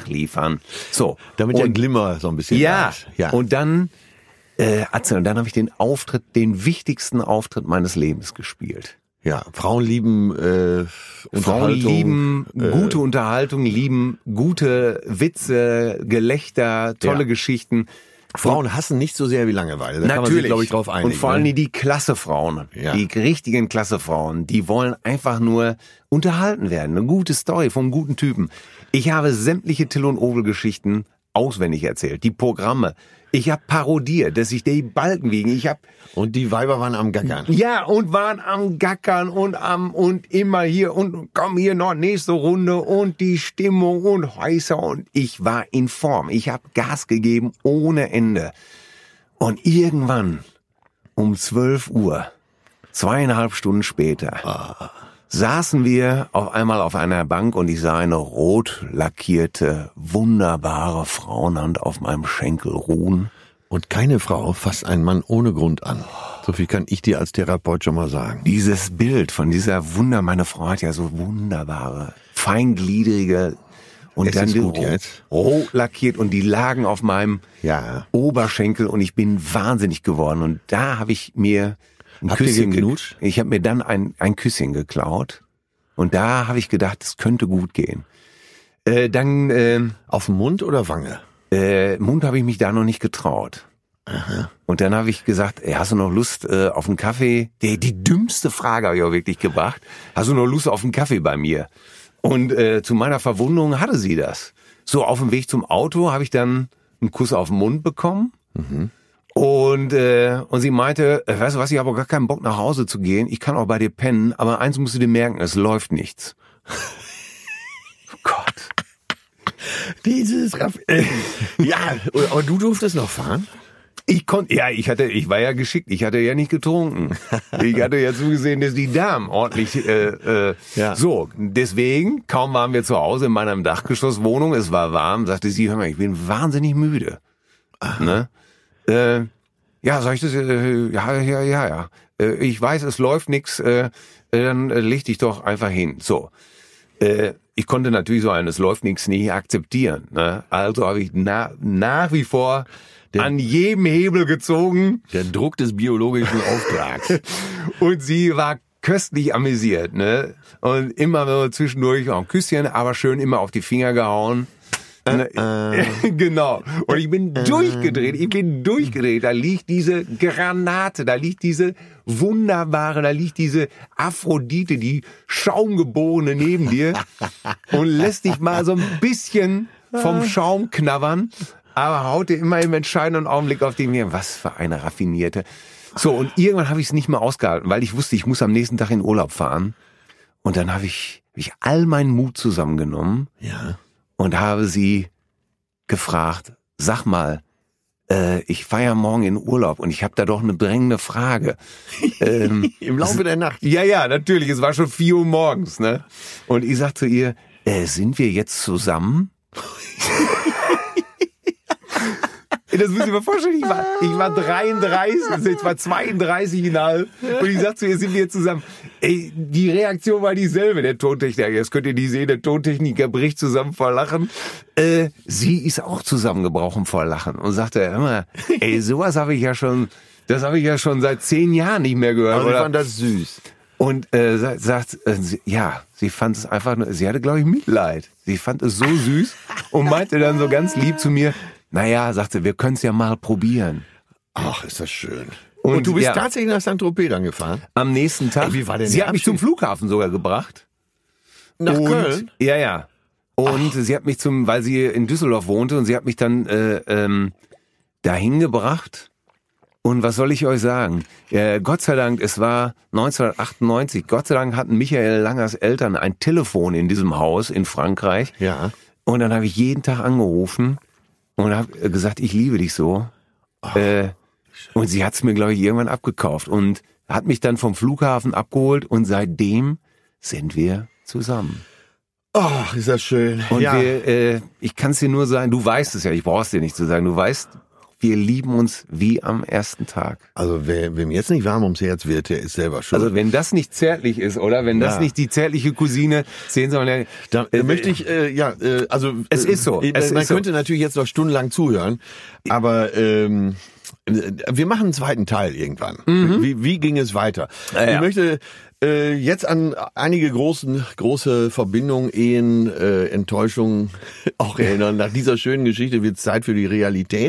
Speaker 2: So.
Speaker 3: Damit der Glimmer so ein bisschen
Speaker 2: ja. Und dann, Atze, und dann habe ich den wichtigsten Auftritt meines Lebens gespielt.
Speaker 3: Ja, Frauen lieben Unterhaltung.
Speaker 2: Frauen lieben gute Unterhaltung, lieben gute Witze, Gelächter, tolle Geschichten.
Speaker 3: Frauen hassen nicht so sehr wie Langeweile. Da
Speaker 2: natürlich.
Speaker 3: Kann man sich, glaube ich, drauf einigen.
Speaker 2: Und vor allem die Klassefrauen, die richtigen Klassefrauen, die wollen einfach nur unterhalten werden. Eine gute Story vom guten Typen. Ich habe sämtliche Till und Obel Geschichten auswendig erzählt, die Programme. Ich habe parodiert, dass ich die Balken wiegen.
Speaker 3: Und die Weiber waren am Gackern.
Speaker 2: Ja, und waren am Gackern und immer hier und komm hier noch nächste Runde und die Stimmung und heißer, und ich war in Form. Ich habe Gas gegeben ohne Ende. Und irgendwann um 12 Uhr, 2,5 Stunden später, saßen wir auf einmal auf einer Bank und ich sah eine rot lackierte, wunderbare Frauenhand auf meinem Schenkel ruhen.
Speaker 3: Und keine Frau fasst einen Mann ohne Grund an. So viel kann ich dir als Therapeut schon mal sagen.
Speaker 2: Dieses Bild von dieser meine Frau hat ja so wunderbare, feingliedrige und dann rot lackiert, und die lagen auf meinem Oberschenkel und ich bin wahnsinnig geworden. Und da habe ich mir ich habe mir dann ein Küsschen geklaut, und da habe ich gedacht, es könnte gut gehen. Dann
Speaker 3: auf den Mund oder Wange?
Speaker 2: Mund habe ich mich da noch nicht getraut. Aha. Und dann habe ich gesagt, hast du noch Lust auf einen Kaffee? Die dümmste Frage habe ich auch wirklich gebracht. Hast du noch Lust auf einen Kaffee bei mir? Und zu meiner Verwunderung hatte sie das. So, auf dem Weg zum Auto habe ich dann einen Kuss auf den Mund bekommen. Mhm. Und sie meinte, weißt du was, ich habe auch gar keinen Bock nach Hause zu gehen. Ich kann auch bei dir pennen, aber eins musst du dir merken, es läuft nichts. Oh Gott.
Speaker 3: Dieses ja, aber du durftest noch fahren?
Speaker 2: Ich war ja geschickt, ich hatte ja nicht getrunken. Ich hatte ja zugesehen, dass die Damen ordentlich, so, deswegen, kaum waren wir zu Hause in meiner Dachgeschosswohnung, es war warm, sagte sie, hör mal, ich bin wahnsinnig müde. Ne? Ja, sag ich das, ja. Ich weiß, es läuft nix, dann leg dich doch einfach hin. So. Ich konnte natürlich so es läuft nix nicht akzeptieren. Ne? Also habe ich nach wie vor an jedem Hebel gezogen.
Speaker 3: Der Druck des biologischen Auftrags.
Speaker 2: Und sie war köstlich amüsiert. Ne? Und immer so zwischendurch auch ein Küsschen, aber schön immer auf die Finger gehauen. Genau. Und ich bin durchgedreht. Da liegt diese Granate, da liegt diese Aphrodite, die Schaumgeborene neben dir und lässt dich mal so ein bisschen vom Schaum knabbern, aber haut dir immer im entscheidenden Augenblick auf den Meer. Was für eine raffinierte. So, und irgendwann habe ich es nicht mehr ausgehalten, weil ich wusste, ich muss am nächsten Tag in Urlaub fahren. Und dann habe ich all meinen Mut zusammengenommen. Ja. Und habe sie gefragt, sag mal, ich fahre ja morgen in Urlaub und ich habe da doch eine drängende Frage.
Speaker 3: Im Laufe der Nacht?
Speaker 2: Ja, natürlich, es war schon 4 Uhr morgens. Ne? Und ich sag zu ihr, sind wir jetzt zusammen? Das müssen Sie mir vorstellen, ich war 33, jetzt war 32,5 und ich sag zu ihr, sind wir zusammen. Ey, die Reaktion war dieselbe. Der Tontechniker, jetzt könnt ihr die sehen, der Tontechniker bricht zusammen vor Lachen. Sie ist auch zusammengebrochen vor Lachen und sagte immer, ey, sowas habe ich ja schon seit 10 Jahren nicht mehr gehört.
Speaker 3: Aber ich fand das süß.
Speaker 2: Und sagt, sie fand es einfach nur, sie hatte, glaube ich, Mitleid. Sie fand es so süß und meinte dann so ganz lieb zu mir, naja, sagte, wir können es ja mal probieren.
Speaker 3: Ach, ist das schön. Und du bist tatsächlich nach Saint-Tropez dann gefahren?
Speaker 2: Am nächsten Tag.
Speaker 3: Ey, wie war denn
Speaker 2: sie
Speaker 3: der
Speaker 2: hat mich zum Flughafen sogar gebracht.
Speaker 3: Nach Köln?
Speaker 2: Ja. Und sie hat mich weil sie in Düsseldorf wohnte und sie hat mich dann dahin gebracht. Und was soll ich euch sagen? Gott sei Dank, es war 1998, Gott sei Dank hatten Michael Langers Eltern ein Telefon in diesem Haus in Frankreich.
Speaker 3: Ja.
Speaker 2: Und dann habe ich jeden Tag angerufen und habe gesagt, ich liebe dich so. Und sie hat es mir, glaube ich, irgendwann abgekauft und hat mich dann vom Flughafen abgeholt und seitdem sind wir zusammen.
Speaker 3: Ach, ist das schön.
Speaker 2: Und ich kann es dir nur sagen, du weißt es ja, ich brauch's dir nicht zu sagen, du weißt, wir lieben uns wie am ersten Tag.
Speaker 3: Also wem jetzt nicht warm ums Herz wird, der ist selber schuld.
Speaker 2: Also wenn das nicht zärtlich ist, oder? Wenn das nicht die zärtliche Cousine sehen soll,
Speaker 3: dann möchte ich,
Speaker 2: es ist so.
Speaker 3: Man könnte natürlich jetzt noch stundenlang zuhören, aber wir machen einen zweiten Teil irgendwann. Wie ging es weiter? Ich möchte jetzt an einige große Verbindungen, Ehen, Enttäuschungen auch erinnern. Nach dieser schönen Geschichte wird es Zeit für die Realität.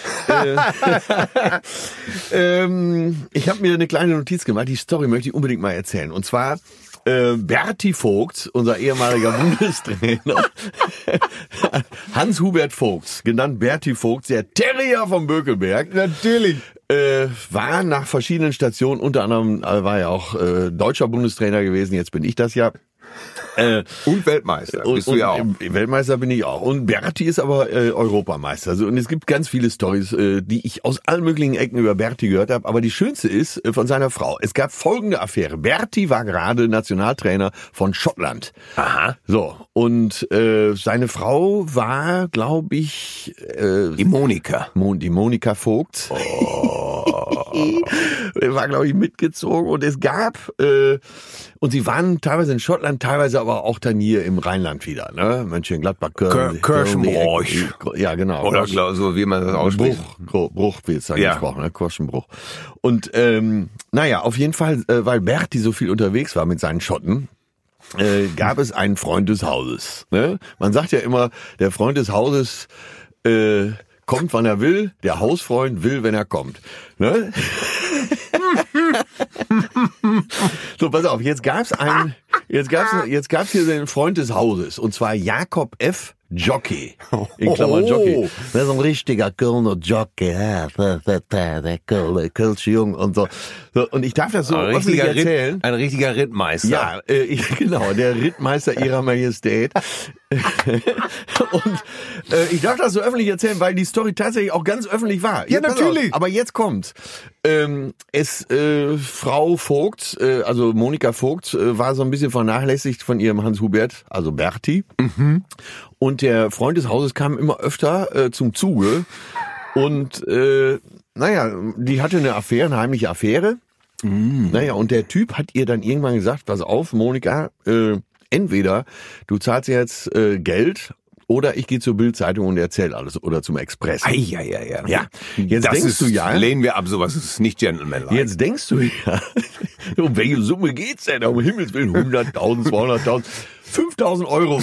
Speaker 3: Ich habe mir eine kleine Notiz gemacht. Die Story möchte ich unbedingt mal erzählen. Und zwar Berti Vogt, unser ehemaliger Bundestrainer, Hans-Hubert Vogt, genannt Berti Vogt, der Terrier vom Bökelberg.
Speaker 2: Natürlich.
Speaker 3: War nach verschiedenen Stationen, unter anderem war er auch deutscher Bundestrainer gewesen, jetzt bin ich das ja.
Speaker 2: Und Weltmeister bist du ja auch.
Speaker 3: Weltmeister bin ich auch. Und Berti ist aber Europameister. Also, und es gibt ganz viele Storys, die ich aus allen möglichen Ecken über Berti gehört habe. Aber die schönste ist von seiner Frau. Es gab folgende Affäre. Berti war gerade Nationaltrainer von Schottland.
Speaker 2: Aha.
Speaker 3: So. Und seine Frau war, glaube ich...
Speaker 2: die Monika.
Speaker 3: Die Monika Vogt. War, glaube ich, mitgezogen. Und es gab... und sie waren teilweise in Schottland, teilweise aber auch dann hier im Rheinland wieder, ne? Mönchengladbach, Köln.
Speaker 2: Kirchenbruch.
Speaker 3: Ja, genau.
Speaker 2: Oder so, wie man das ausspricht.
Speaker 3: Bruch wird es dann gesprochen, ne? Kirchenbruch. Und naja, auf jeden Fall, weil Berti so viel unterwegs war mit seinen Schotten, gab es einen Freund des Hauses. Ne? Man sagt ja immer, der Freund des Hauses kommt, wann er will, der Hausfreund will, wenn er kommt. Ne? So, pass auf, jetzt gab's hier den Freund des Hauses, und zwar Jakob F. Jockey. In Klammern Jockey. Das ist ein richtiger Kölner Jockey, der Kölsche Jung und so. Und ich darf das so öffentlich erzählen.
Speaker 2: Ein richtiger Rittmeister.
Speaker 3: Ja, genau, der Rittmeister ihrer Majestät. Und ich darf das so öffentlich erzählen, weil die Story tatsächlich auch ganz öffentlich war.
Speaker 2: Ja, natürlich.
Speaker 3: Aber jetzt kommt. Frau Vogt, also Monika Vogt, war so ein bisschen vernachlässigt von ihrem Hans-Hubert, also Berti. Mhm. Und der Freund des Hauses kam immer öfter zum Zuge. Und naja, die hatte eine heimliche Affäre. Mm. Naja, und der Typ hat ihr dann irgendwann gesagt, pass auf, Monika, entweder du zahlst jetzt Geld oder ich gehe zur Bild-Zeitung und erzähle alles oder zum Express.
Speaker 2: Ja.
Speaker 3: Jetzt denkst du ja,
Speaker 2: lehnen wir ab, sowas ist nicht gentlemanlike.
Speaker 3: Jetzt denkst du ja, um welche Summe geht's denn? Um Himmels Willen, 100.000, 200.000, 5.000 Euro.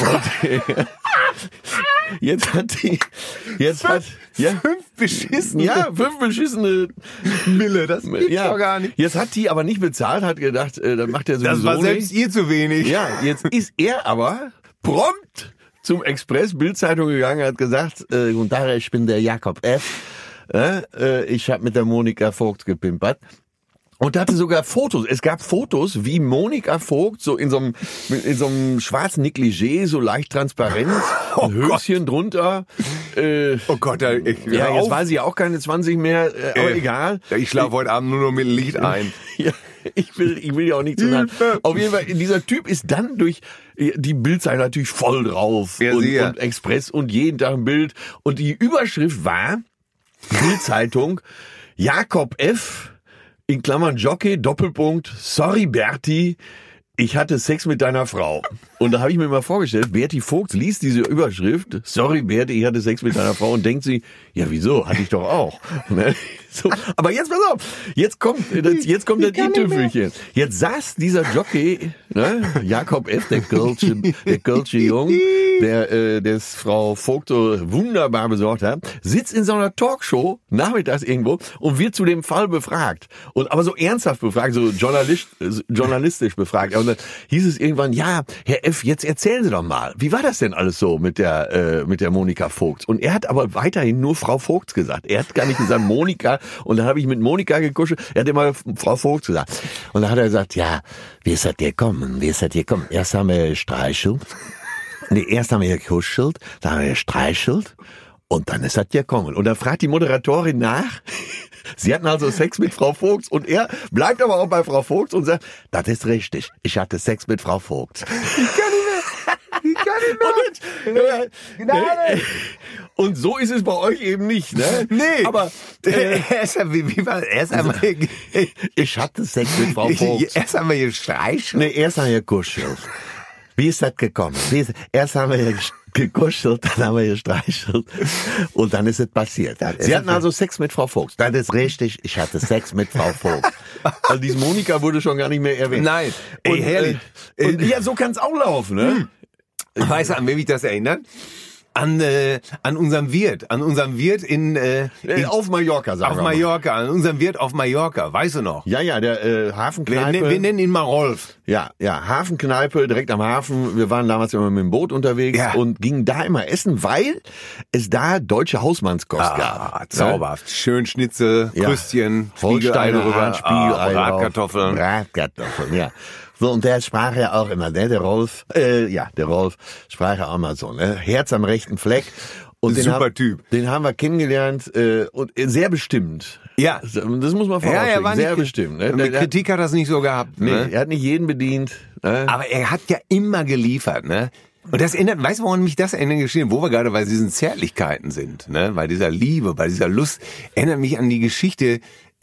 Speaker 3: Fünf beschissene
Speaker 2: Mille, das gibt's doch gar nicht.
Speaker 3: Jetzt hat die aber nicht bezahlt, hat gedacht, dann macht er sowieso
Speaker 2: das war selbst ihr zu wenig.
Speaker 3: Ja, jetzt ist er aber prompt zum Express Bild-Zeitung gegangen, hat gesagt, guten Tag, ich bin der Jakob F. Ich habe mit der Monika Vogt gepimpert. Und hatte sogar Fotos. Es gab Fotos, wie Monika Vogt so in so einem schwarzen Negligé, so leicht transparent, ein Höschen drunter.
Speaker 2: Oh Gott,
Speaker 3: jetzt weiß ich auch keine 20 mehr, aber egal.
Speaker 2: Ich schlafe heute Abend nur noch mit Licht ein.
Speaker 3: Ja, ich will ja auch nicht zu nah. Auf jeden Fall, dieser Typ ist dann durch die Bildzeitung natürlich voll drauf und Express und jeden Tag ein Bild. Und die Überschrift war, Bildzeitung, Jakob F., in Klammern Jockey, Doppelpunkt, sorry Berti, ich hatte Sex mit deiner Frau. Und da habe ich mir mal vorgestellt, Berti Vogts liest diese Überschrift, sorry Berti, ich hatte Sex mit deiner Frau, und denkt sie, ja wieso, hatte ich doch auch. Ne? So, aber jetzt pass auf, jetzt kommt das i-Tüpfelchen. Jetzt saß dieser Jockey, ne, Jakob F., der Kölsche Jung, der das Frau Vogt so wunderbar besorgt hat, sitzt in so einer Talkshow nachmittags irgendwo und wird zu dem Fall befragt. Aber so ernsthaft befragt, so journalistisch befragt. Und dann hieß es irgendwann, ja, Herr F., jetzt erzählen Sie doch mal, wie war das denn alles so mit der Monika Vogts? Und er hat aber weiterhin nur Frau Vogts gesagt. Er hat gar nicht gesagt Monika. Und dann habe ich mit Monika gekuschelt. Er hat immer Frau Vogts gesagt. Und dann hat er gesagt, ja, wie ist das gekommen? Erst haben wir gestreichelt. Erst haben wir gekuschelt, dann haben wir gestreichelt. Und dann ist das gekommen. Und dann fragt die Moderatorin nach. Sie hatten also Sex mit Frau Vogts. Und er bleibt aber auch bei Frau Vogts und sagt, das ist richtig. Ich hatte Sex mit Frau Vogts. Ich kann nicht mehr. Und so ist es bei euch eben nicht, ne?
Speaker 2: Nee.
Speaker 3: Aber
Speaker 2: erst einmal
Speaker 3: ich hatte Sex mit Frau Vogts.
Speaker 2: Erst haben wir gestreichelt.
Speaker 3: Erst haben wir gekuschelt. Wie ist das gekommen? Erst haben wir gekuschelt, dann haben wir gestreichelt und dann ist es passiert. Sie hatten also Sex mit Frau Vogts. Das ist richtig, ich hatte Sex mit Frau Vogts. Also diese Monika wurde schon gar nicht mehr erwähnt.
Speaker 2: Nein.
Speaker 3: Und, herrlich. Und ja, so kann's auch laufen, ne?
Speaker 2: Weißt du, an wen mich das erinnert? An unserem Wirt in
Speaker 3: auf Mallorca, sagen wir mal.
Speaker 2: An unserem Wirt auf Mallorca, weißt du noch?
Speaker 3: Ja, der Hafenkneipe.
Speaker 2: Wir nennen ihn mal Rolf.
Speaker 3: Ja, Hafenkneipe, direkt am Hafen. Wir waren damals immer mit dem Boot unterwegs und gingen da immer essen, weil es da deutsche Hausmannskost gab.
Speaker 2: Zauberhaft. Schön Schnitzel, Krüstchen,
Speaker 3: Holsteiner Spiegelei,
Speaker 2: Bratkartoffeln,
Speaker 3: ja. So, und der sprach ja auch immer, ne, der Rolf sprach ja auch mal so, ne, Herz am rechten Fleck. Und
Speaker 2: Typ.
Speaker 3: Den haben wir kennengelernt, und sehr bestimmt.
Speaker 2: Ja.
Speaker 3: Das muss man vorausschicken.
Speaker 2: Er war
Speaker 3: sehr bestimmt, ne?
Speaker 2: Mit Kritik hat er es nicht so gehabt, ne?
Speaker 3: Er hat nicht jeden bedient, ne?
Speaker 2: Aber er hat ja immer geliefert, ne? Und das erinnert, weißt du, woran mich das erinnert, wo wir gerade bei diesen Zärtlichkeiten sind, ne? Bei dieser Liebe, bei dieser Lust, erinnert mich an die Geschichte,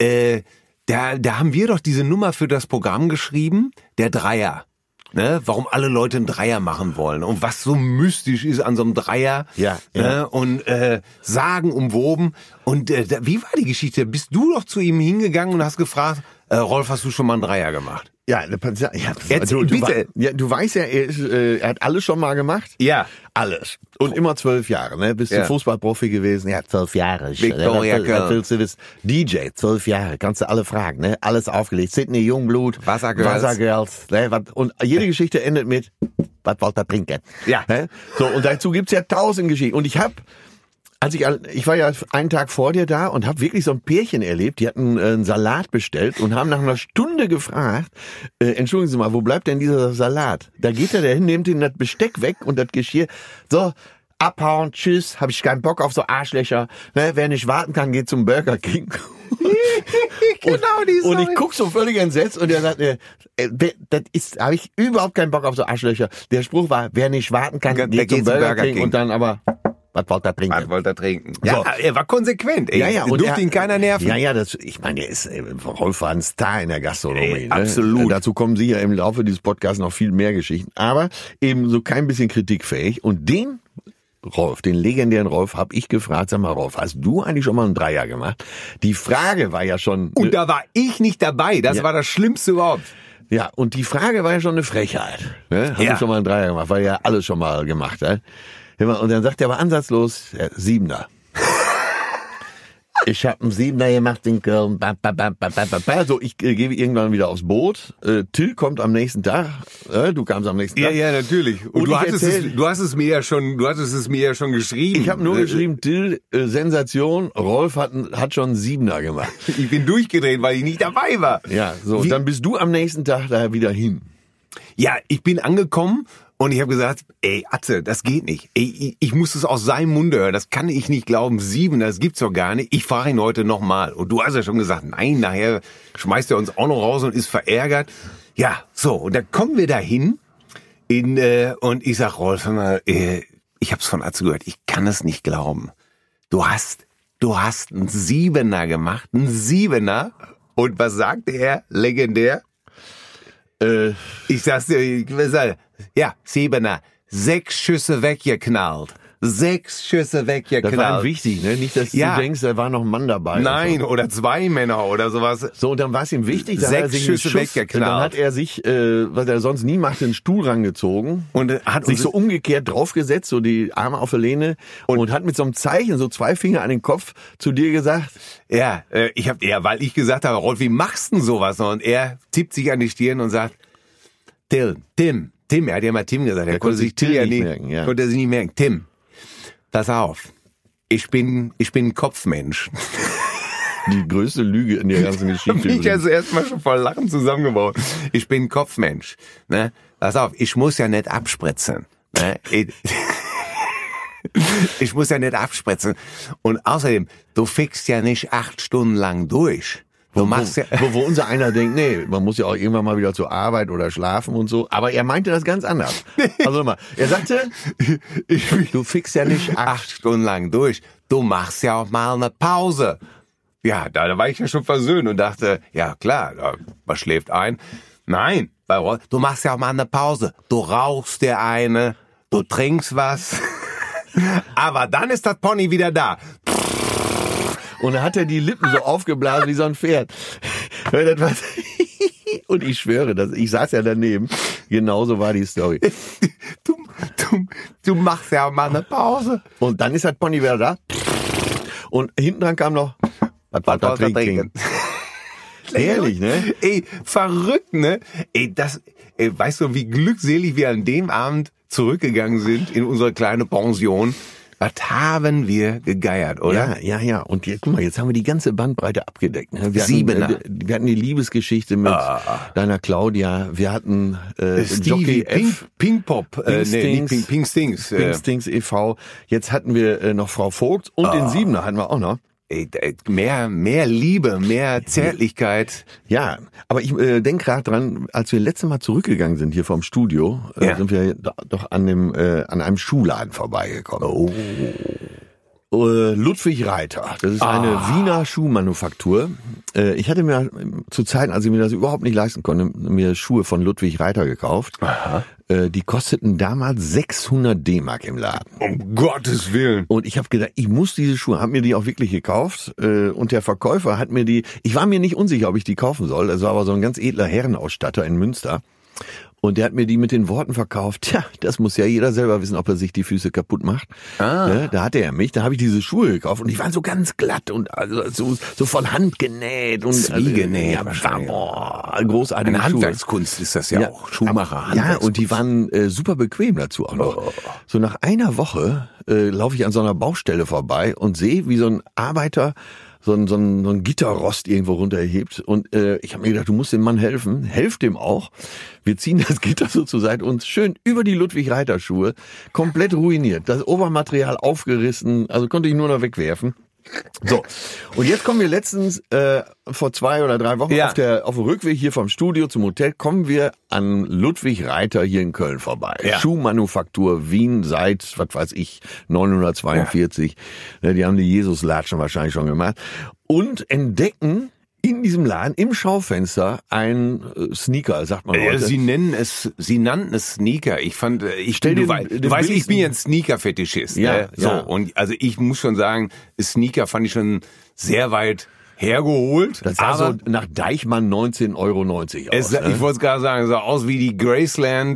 Speaker 2: da haben wir doch diese Nummer für das Programm geschrieben, der Dreier. Ne? Warum alle Leute einen Dreier machen wollen und was so mystisch ist an so einem Dreier.
Speaker 3: Ja.
Speaker 2: Ne? Und sagenumwoben. Und wie war die Geschichte? Bist du doch zu ihm hingegangen und hast gefragt, Rolf, hast du schon mal einen Dreier gemacht?
Speaker 3: Ja, du weißt ja, er hat alles schon mal gemacht.
Speaker 2: Ja.
Speaker 3: Alles. Und immer 12 Jahre, ne? Bist du Fußballprofi gewesen? Ja, 12 Jahre.
Speaker 2: Victoria Köln.
Speaker 3: Was willst du wissen? DJ, 12 Jahre. Kannst du alle fragen, ne? Alles aufgelegt. Sydney Jungblut. Wassergirls. Ne? Und jede Geschichte endet mit, was wollt ihr trinken?
Speaker 2: Ja.
Speaker 3: Ne? So, und dazu gibt's ja 1000 Geschichten. Und ich war ja einen Tag vor dir da und habe wirklich so ein Pärchen erlebt, die hatten einen Salat bestellt und haben nach einer Stunde gefragt, entschuldigen Sie mal, wo bleibt denn dieser Salat? Da geht er dahin, nimmt ihn das Besteck weg und das Geschirr, so, abhauen, tschüss, habe ich keinen Bock auf so Arschlöcher, ne? Wer nicht warten kann, geht zum Burger King. Und ich guck so völlig entsetzt und er sagt, habe ich überhaupt keinen Bock auf so Arschlöcher. Der Spruch war, wer nicht warten kann, geht zum Burger King und dann aber... Was wollte er trinken?
Speaker 2: Ja,
Speaker 3: so.
Speaker 2: Er war konsequent. Ey.
Speaker 3: Und
Speaker 2: durfte ihn keiner nerven.
Speaker 3: Ja, ich meine, er ist Rolf war ein Star in der Gastronomie. Ne?
Speaker 2: Absolut.
Speaker 3: Dazu kommen sicher im Laufe dieses Podcasts noch viel mehr Geschichten. Aber eben so kein bisschen kritikfähig. Und den legendären Rolf, habe ich gefragt, sag mal, Rolf, hast du eigentlich schon mal einen Dreier gemacht? Die Frage war ja schon...
Speaker 2: Und da war ich nicht dabei. Das war das Schlimmste überhaupt.
Speaker 3: Ja, und die Frage war ja schon eine Frechheit. Ne? Hast du schon mal einen Dreier gemacht? Weil ja alles schon mal gemacht hat. Und dann sagt er aber ansatzlos, Siebener. Ich habe einen Siebener gemacht in Köln. So, ich gehe irgendwann wieder aufs Boot. Till kommt am nächsten Tag. Du kamst am nächsten Tag.
Speaker 2: Ja, natürlich. Und du hattest es mir ja schon geschrieben.
Speaker 3: Ich habe nur geschrieben, Till, Sensation, Rolf hat schon einen Siebener gemacht.
Speaker 2: Ich bin durchgedreht, weil ich nicht dabei war.
Speaker 3: Ja, so. Dann bist du am nächsten Tag da wieder hin.
Speaker 2: Ja, ich bin angekommen. Und ich habe gesagt, ey, Atze, das geht nicht. Ey, ich muss es aus seinem Munde hören. Das kann ich nicht glauben. 7, das gibt's doch gar nicht. Ich frage ihn heute nochmal. Und du hast ja schon gesagt, nein, nachher schmeißt er uns auch noch raus und ist verärgert. Ja, so, und dann kommen wir dahin. Und ich sag, Rolf, hör mal, ich hab's von Atze gehört. Ich kann es nicht glauben. Du hast du hast einen 7er gemacht, einen 7er. Und was sagte er? Legendär. Ich sag's dir, ja, 7er. 6 Schüsse weggeknallt. 6 Schüsse weggeknallt.
Speaker 3: Das war wichtig, ne? Nicht, dass du denkst, da war noch ein Mann dabei.
Speaker 2: Nein, oder 2 Männer oder sowas.
Speaker 3: So, und dann war es ihm wichtig, da
Speaker 2: 6 Schüsse weggeknallt.
Speaker 3: Dann hat er sich, was er sonst nie macht, den Stuhl rangezogen und hat sich so umgekehrt draufgesetzt, so die Arme auf der Lehne und hat mit so einem Zeichen, so 2 Finger an den Kopf zu dir gesagt.
Speaker 2: Ja, weil ich gesagt habe, Rolf, wie machst du denn sowas? Und er tippt sich an die Stirn und sagt, Tim, er hat ja mal Tim gesagt, er konnte sich Till ja nicht merken. Ja. Konnte er sich nicht merken. Tim, pass auf, ich bin ein Kopfmensch.
Speaker 3: Die größte Lüge in der ganzen Geschichte.
Speaker 2: Ich also erstmal schon voll Lachen zusammengebaut. Ich bin ein Kopfmensch. Ne? Pass auf, ich muss ja nicht abspritzen. Ne? Ich muss ja nicht abspritzen. Und außerdem, du fickst ja nicht 8 Stunden lang durch. Du machst ja
Speaker 3: wo unser einer denkt, nee, man muss ja auch irgendwann mal wieder zur Arbeit oder schlafen und so. Aber er meinte das ganz anders. Also mal, er sagte, du fickst ja nicht 8
Speaker 2: Stunden lang durch. Du machst ja auch mal eine Pause. Ja, da war ich ja schon versöhnt und dachte, ja klar, man schläft ein. Nein, du machst ja auch mal eine Pause. Du rauchst dir eine, du trinkst was. Aber dann ist das Pony wieder da.
Speaker 3: Und dann hat er die Lippen so aufgeblasen wie so ein Pferd. Und ich schwöre, ich saß ja daneben. Genauso war die Story.
Speaker 2: Du machst ja auch mal eine Pause.
Speaker 3: Und dann ist das Pony wieder da. Und hinten dran kam noch Wasser trinken. Herrlich, ne?
Speaker 2: Ey, verrückt, ne? Weißt du, wie glückselig wir an dem Abend zurückgegangen sind in unsere kleine Pension? Was haben wir gegeiert, oder?
Speaker 3: Ja. Und jetzt, guck mal, jetzt haben wir die ganze Bandbreite abgedeckt. Ne? Wir hatten die Liebesgeschichte mit deiner Claudia. Wir hatten Jockey F.
Speaker 2: Pink Stings.
Speaker 3: Pink Stings e.V. Jetzt hatten wir noch Frau Vogt und den 7er hatten wir auch noch.
Speaker 2: Mehr Liebe, mehr Zärtlichkeit.
Speaker 3: Ja, aber ich denke gerade dran, als wir letztes Mal zurückgegangen sind hier vom Studio, sind wir doch an einem Schuhladen vorbeigekommen. Ludwig Reiter, das ist eine Wiener Schuhmanufaktur. Ich hatte mir zu Zeiten, als ich mir das überhaupt nicht leisten konnte, mir Schuhe von Ludwig Reiter gekauft. Aha. Die kosteten damals 600 D-Mark im Laden.
Speaker 2: Um Gottes Willen.
Speaker 3: Und ich habe gedacht, ich muss diese Schuhe, habe mir die auch wirklich gekauft. Und der Verkäufer hat mir ich war mir nicht unsicher, ob ich die kaufen soll. Das war aber so ein ganz edler Herrenausstatter in Münster. Und der hat mir die mit den Worten verkauft, tja, das muss ja jeder selber wissen, ob er sich die Füße kaputt macht. Ne, da hatte er mich, da habe ich diese Schuhe gekauft und die waren so ganz glatt und also so von Hand genäht und
Speaker 2: Zwiegenäht.
Speaker 3: Großartige
Speaker 2: Eine Handwerkskunst ist das ja auch. Schuhmacher.
Speaker 3: Ja, und die waren super bequem dazu auch noch. So nach einer Woche laufe ich an so einer Baustelle vorbei und sehe, wie so ein Arbeiter so ein Gitterrost irgendwo runterhebt. Und ich habe mir gedacht, du musst dem Mann helfen. Helf dem auch. Wir ziehen das Gitter so zur Seite und schön über die Ludwig-Reiter-Schuhe, komplett ruiniert. Das Obermaterial aufgerissen, also konnte ich nur noch wegwerfen. So, und jetzt kommen wir letztens, vor 2 oder 3 Wochen, auf dem Rückweg hier vom Studio zum Hotel, kommen wir an Ludwig Reiter hier in Köln vorbei. Ja. Schuhmanufaktur Wien seit, 942. Ja. Die haben die Jesus-Latschen wahrscheinlich schon gemacht. Und entdecken in diesem Laden, im Schaufenster, ein Sneaker, sagt man heute.
Speaker 2: Sie nannten es Sneaker. Ich bin ja ein Sneaker-Fetischist.
Speaker 3: Ja,
Speaker 2: so, und also ich muss schon sagen, Sneaker fand ich schon sehr weit hergeholt.
Speaker 3: Das sah so nach Deichmann 19,90 € aus.
Speaker 2: Ich wollte es gerade sagen, sah aus wie die Graceland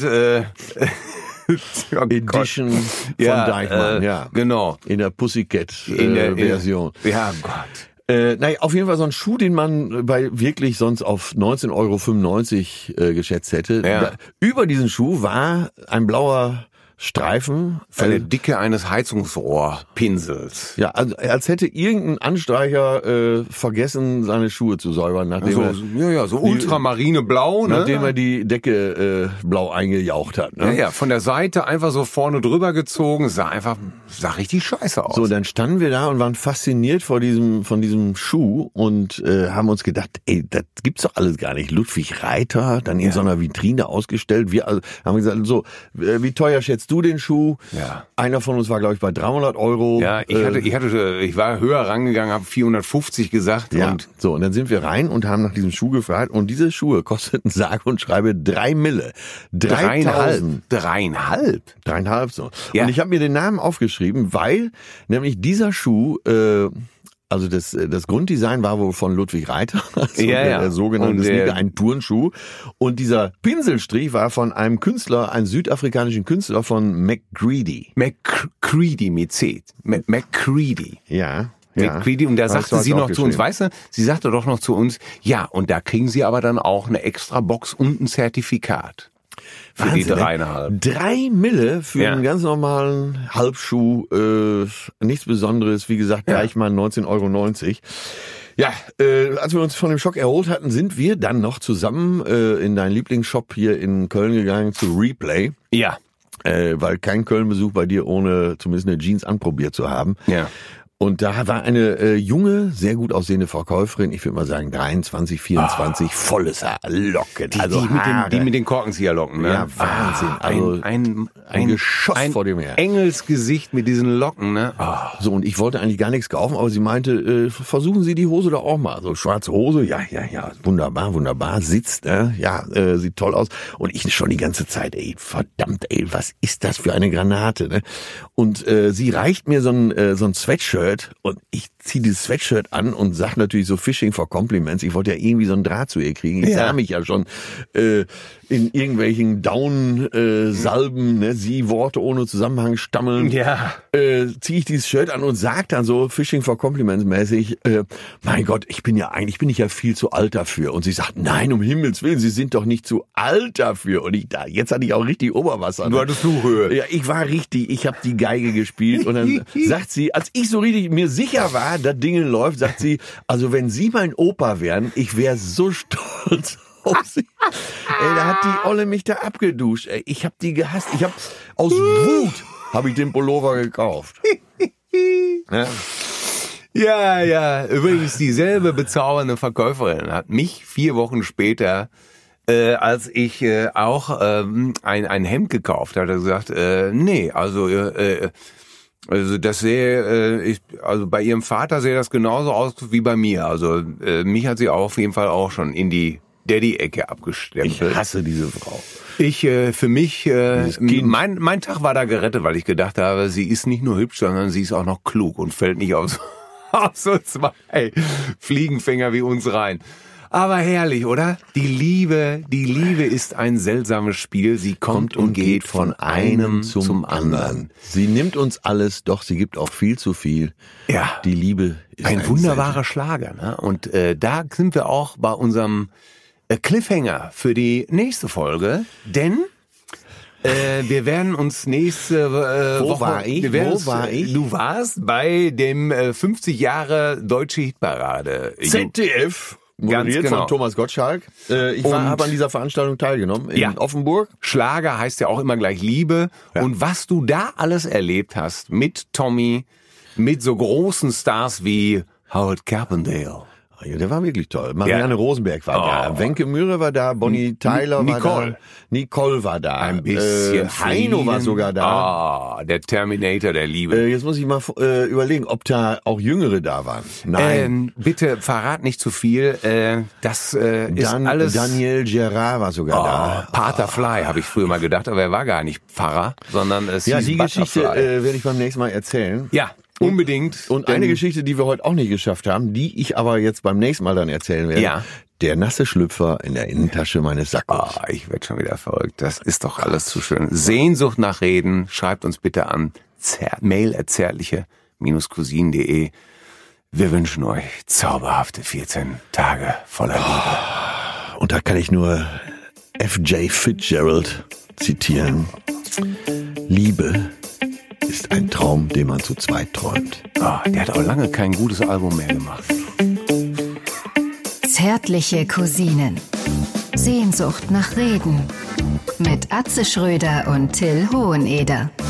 Speaker 3: Edition von Deichmann. Ja,
Speaker 2: genau.
Speaker 3: In der Pussycat-Version.
Speaker 2: Ja, Gott.
Speaker 3: Auf jeden Fall so ein Schuh, den man bei wirklich sonst auf 19,95 € geschätzt hätte.
Speaker 2: Ja.
Speaker 3: Über diesen Schuh war ein blauer Streifen.
Speaker 2: Eine Dicke eines Heizungsrohrpinsels.
Speaker 3: Ja, also als hätte irgendein Anstreicher vergessen, seine Schuhe zu säubern.
Speaker 2: So ultramarine Blau.
Speaker 3: Nachdem er die Decke blau eingejaucht hat. Ne?
Speaker 2: Ja, von der Seite einfach so vorne drüber gezogen. Sah richtig scheiße aus.
Speaker 3: So, dann standen wir da und waren fasziniert von diesem Schuh und haben uns gedacht, ey, das gibt's doch alles gar nicht. Ludwig Reiter, dann in so einer Vitrine ausgestellt. Wir haben gesagt, so, wie teuer schätzt du du den Schuh.
Speaker 2: Ja.
Speaker 3: Einer von uns war, glaube ich, bei 300 €.
Speaker 2: Ja, ich war höher rangegangen, habe 450 gesagt.
Speaker 3: Ja,
Speaker 2: und
Speaker 3: so, und dann sind wir rein und haben nach diesem Schuh gefragt und diese Schuhe kosteten sage und schreibe 3 Mille. 3.500. 3,5 so.
Speaker 2: Ja.
Speaker 3: Und ich habe mir den Namen aufgeschrieben, weil nämlich dieser Schuh, also das Grunddesign war wohl von Ludwig Reiter, also der sogenannte Sneaker, ein Turnschuh. Und dieser Pinselstrich war von einem Künstler, einem südafrikanischen Künstler von McCready.
Speaker 2: McCready mit C. McCready.
Speaker 3: Ja.
Speaker 2: McCready. Und da sagte sie noch zu uns, weißt du, sie sagte doch noch zu uns, ja, und da kriegen sie aber dann auch eine extra Box und ein Zertifikat. Für
Speaker 3: Wahnsinn,
Speaker 2: die 3,5.
Speaker 3: 3 Mille für einen ganz normalen Halbschuh, nichts Besonderes, wie gesagt, Deichmann 19,90 €. Ja, als wir uns von dem Schock erholt hatten, sind wir dann noch zusammen in deinen Lieblingsshop hier in Köln gegangen zu Replay.
Speaker 2: Ja.
Speaker 3: Weil kein Köln-Besuch bei dir ohne zumindest eine Jeans anprobiert zu haben.
Speaker 2: Ja.
Speaker 3: Und da war eine junge, sehr gut aussehende Verkäuferin, ich würde mal sagen 23, 24, volles Haar, Locken,
Speaker 2: die mit den Korkenzieherlocken, ne?
Speaker 3: Ja, Wahnsinn. Also ein Geschoss vor dem Her.
Speaker 2: Engelsgesicht mit diesen Locken, ne?
Speaker 3: So, und ich wollte eigentlich gar nichts kaufen, aber sie meinte, versuchen Sie die Hose doch auch mal. So, schwarze Hose, ja, wunderbar, sitzt, sieht toll aus. Und ich schon die ganze Zeit, verdammt, was ist das für eine Granate, ne? Und sie reicht mir so ein Sweatshirt und ich ziehe dieses Sweatshirt an und sag natürlich so Fishing for Compliments. Ich wollte ja irgendwie so einen Draht zu ihr kriegen. Ich sah mich ja schon in irgendwelchen Down-Salben, ne, sie Worte ohne Zusammenhang stammeln. Ja. Ziehe ich dieses Shirt an und sag dann so Fishing for Compliments mäßig, mein Gott, bin ich ja viel zu alt dafür. Und sie sagt, nein, um Himmels Willen, Sie sind doch nicht zu alt dafür. Und jetzt hatte ich auch richtig Oberwasser.
Speaker 2: Du hattest Flughöhe.
Speaker 3: Ja, ich war richtig, ich habe die Geige gespielt. Und dann sagt sie, als ich so richtig mir sicher war, das Ding läuft, sagt sie, also wenn Sie mein Opa wären, ich wäre so stolz auf Sie. Da hat die Olle mich da abgeduscht. Ich habe die gehasst. Aus Wut habe ich den Pullover gekauft.
Speaker 2: Ja. Übrigens dieselbe bezaubernde Verkäuferin hat mich 4 Wochen später, als ich auch ein Hemd gekauft hatte, gesagt, nee, also das also bei ihrem Vater sähe das genauso aus wie bei mir. Also mich hat sie auf jeden Fall auch schon in die Daddy-Ecke abgestempelt.
Speaker 3: Ich hasse diese Frau.
Speaker 2: Für mich, mein Tag war da gerettet, weil ich gedacht habe, sie ist nicht nur hübsch, sondern sie ist auch noch klug und fällt nicht auf so 2 Fliegenfänger wie uns rein. Aber herrlich, oder? Die Liebe ist ein seltsames Spiel. Sie kommt und geht von einem zum anderen.
Speaker 3: Sie nimmt uns alles, doch sie gibt auch viel zu viel.
Speaker 2: Ja.
Speaker 3: Die Liebe ist
Speaker 2: ein wunderbarer Schlager, ne? Und da sind wir auch bei unserem Cliffhanger für die nächste Folge, denn wir werden uns nächste Woche...
Speaker 3: Wo war ich?
Speaker 2: Du warst bei dem 50 Jahre Deutsche Hitparade.
Speaker 3: ZDF. Moderiert von Thomas Gottschalk. Ich habe an dieser Veranstaltung teilgenommen in Offenburg.
Speaker 2: Schlager heißt ja auch immer gleich Liebe. Ja. Und was du da alles erlebt hast mit Tommy, mit so großen Stars wie Howard Carpendale.
Speaker 3: Ja, der war wirklich toll. Marianne Rosenberg war da. Wenke Mühre war da. Bonnie Tyler war da. Nicole war da.
Speaker 2: Ein bisschen.
Speaker 3: Heino war sogar da.
Speaker 2: Der Terminator der Liebe.
Speaker 3: Jetzt muss ich mal überlegen, ob da auch Jüngere da waren. Nein.
Speaker 2: Bitte verrat nicht zu viel. Das ist alles...
Speaker 3: Daniel Gerard war sogar da.
Speaker 2: Pater Fly, habe ich früher mal gedacht. Aber er war gar nicht Pfarrer, sondern es hieß
Speaker 3: die Geschichte werde ich beim nächsten Mal erzählen.
Speaker 2: Ja. Unbedingt.
Speaker 3: Und eine Geschichte, die wir heute auch nicht geschafft haben, die ich aber jetzt beim nächsten Mal dann erzählen werde. Ja. Der nasse Schlüpfer in der Innentasche meines Sackos.
Speaker 2: Ich werde schon wieder verrückt. Das ist doch alles zu schön. Sehnsucht nach Reden. Schreibt uns bitte an mail@zärtliche-cousinen.de. Wir wünschen euch zauberhafte 14 Tage voller Liebe.
Speaker 3: Und da kann ich nur F.J. Fitzgerald zitieren. Liebe ist ein Traum, den man zu zweit träumt.
Speaker 2: Der hat auch lange kein gutes Album mehr gemacht.
Speaker 1: Zärtliche Cousinen. Sehnsucht nach Reden. Mit Atze Schröder und Till Hoheneder.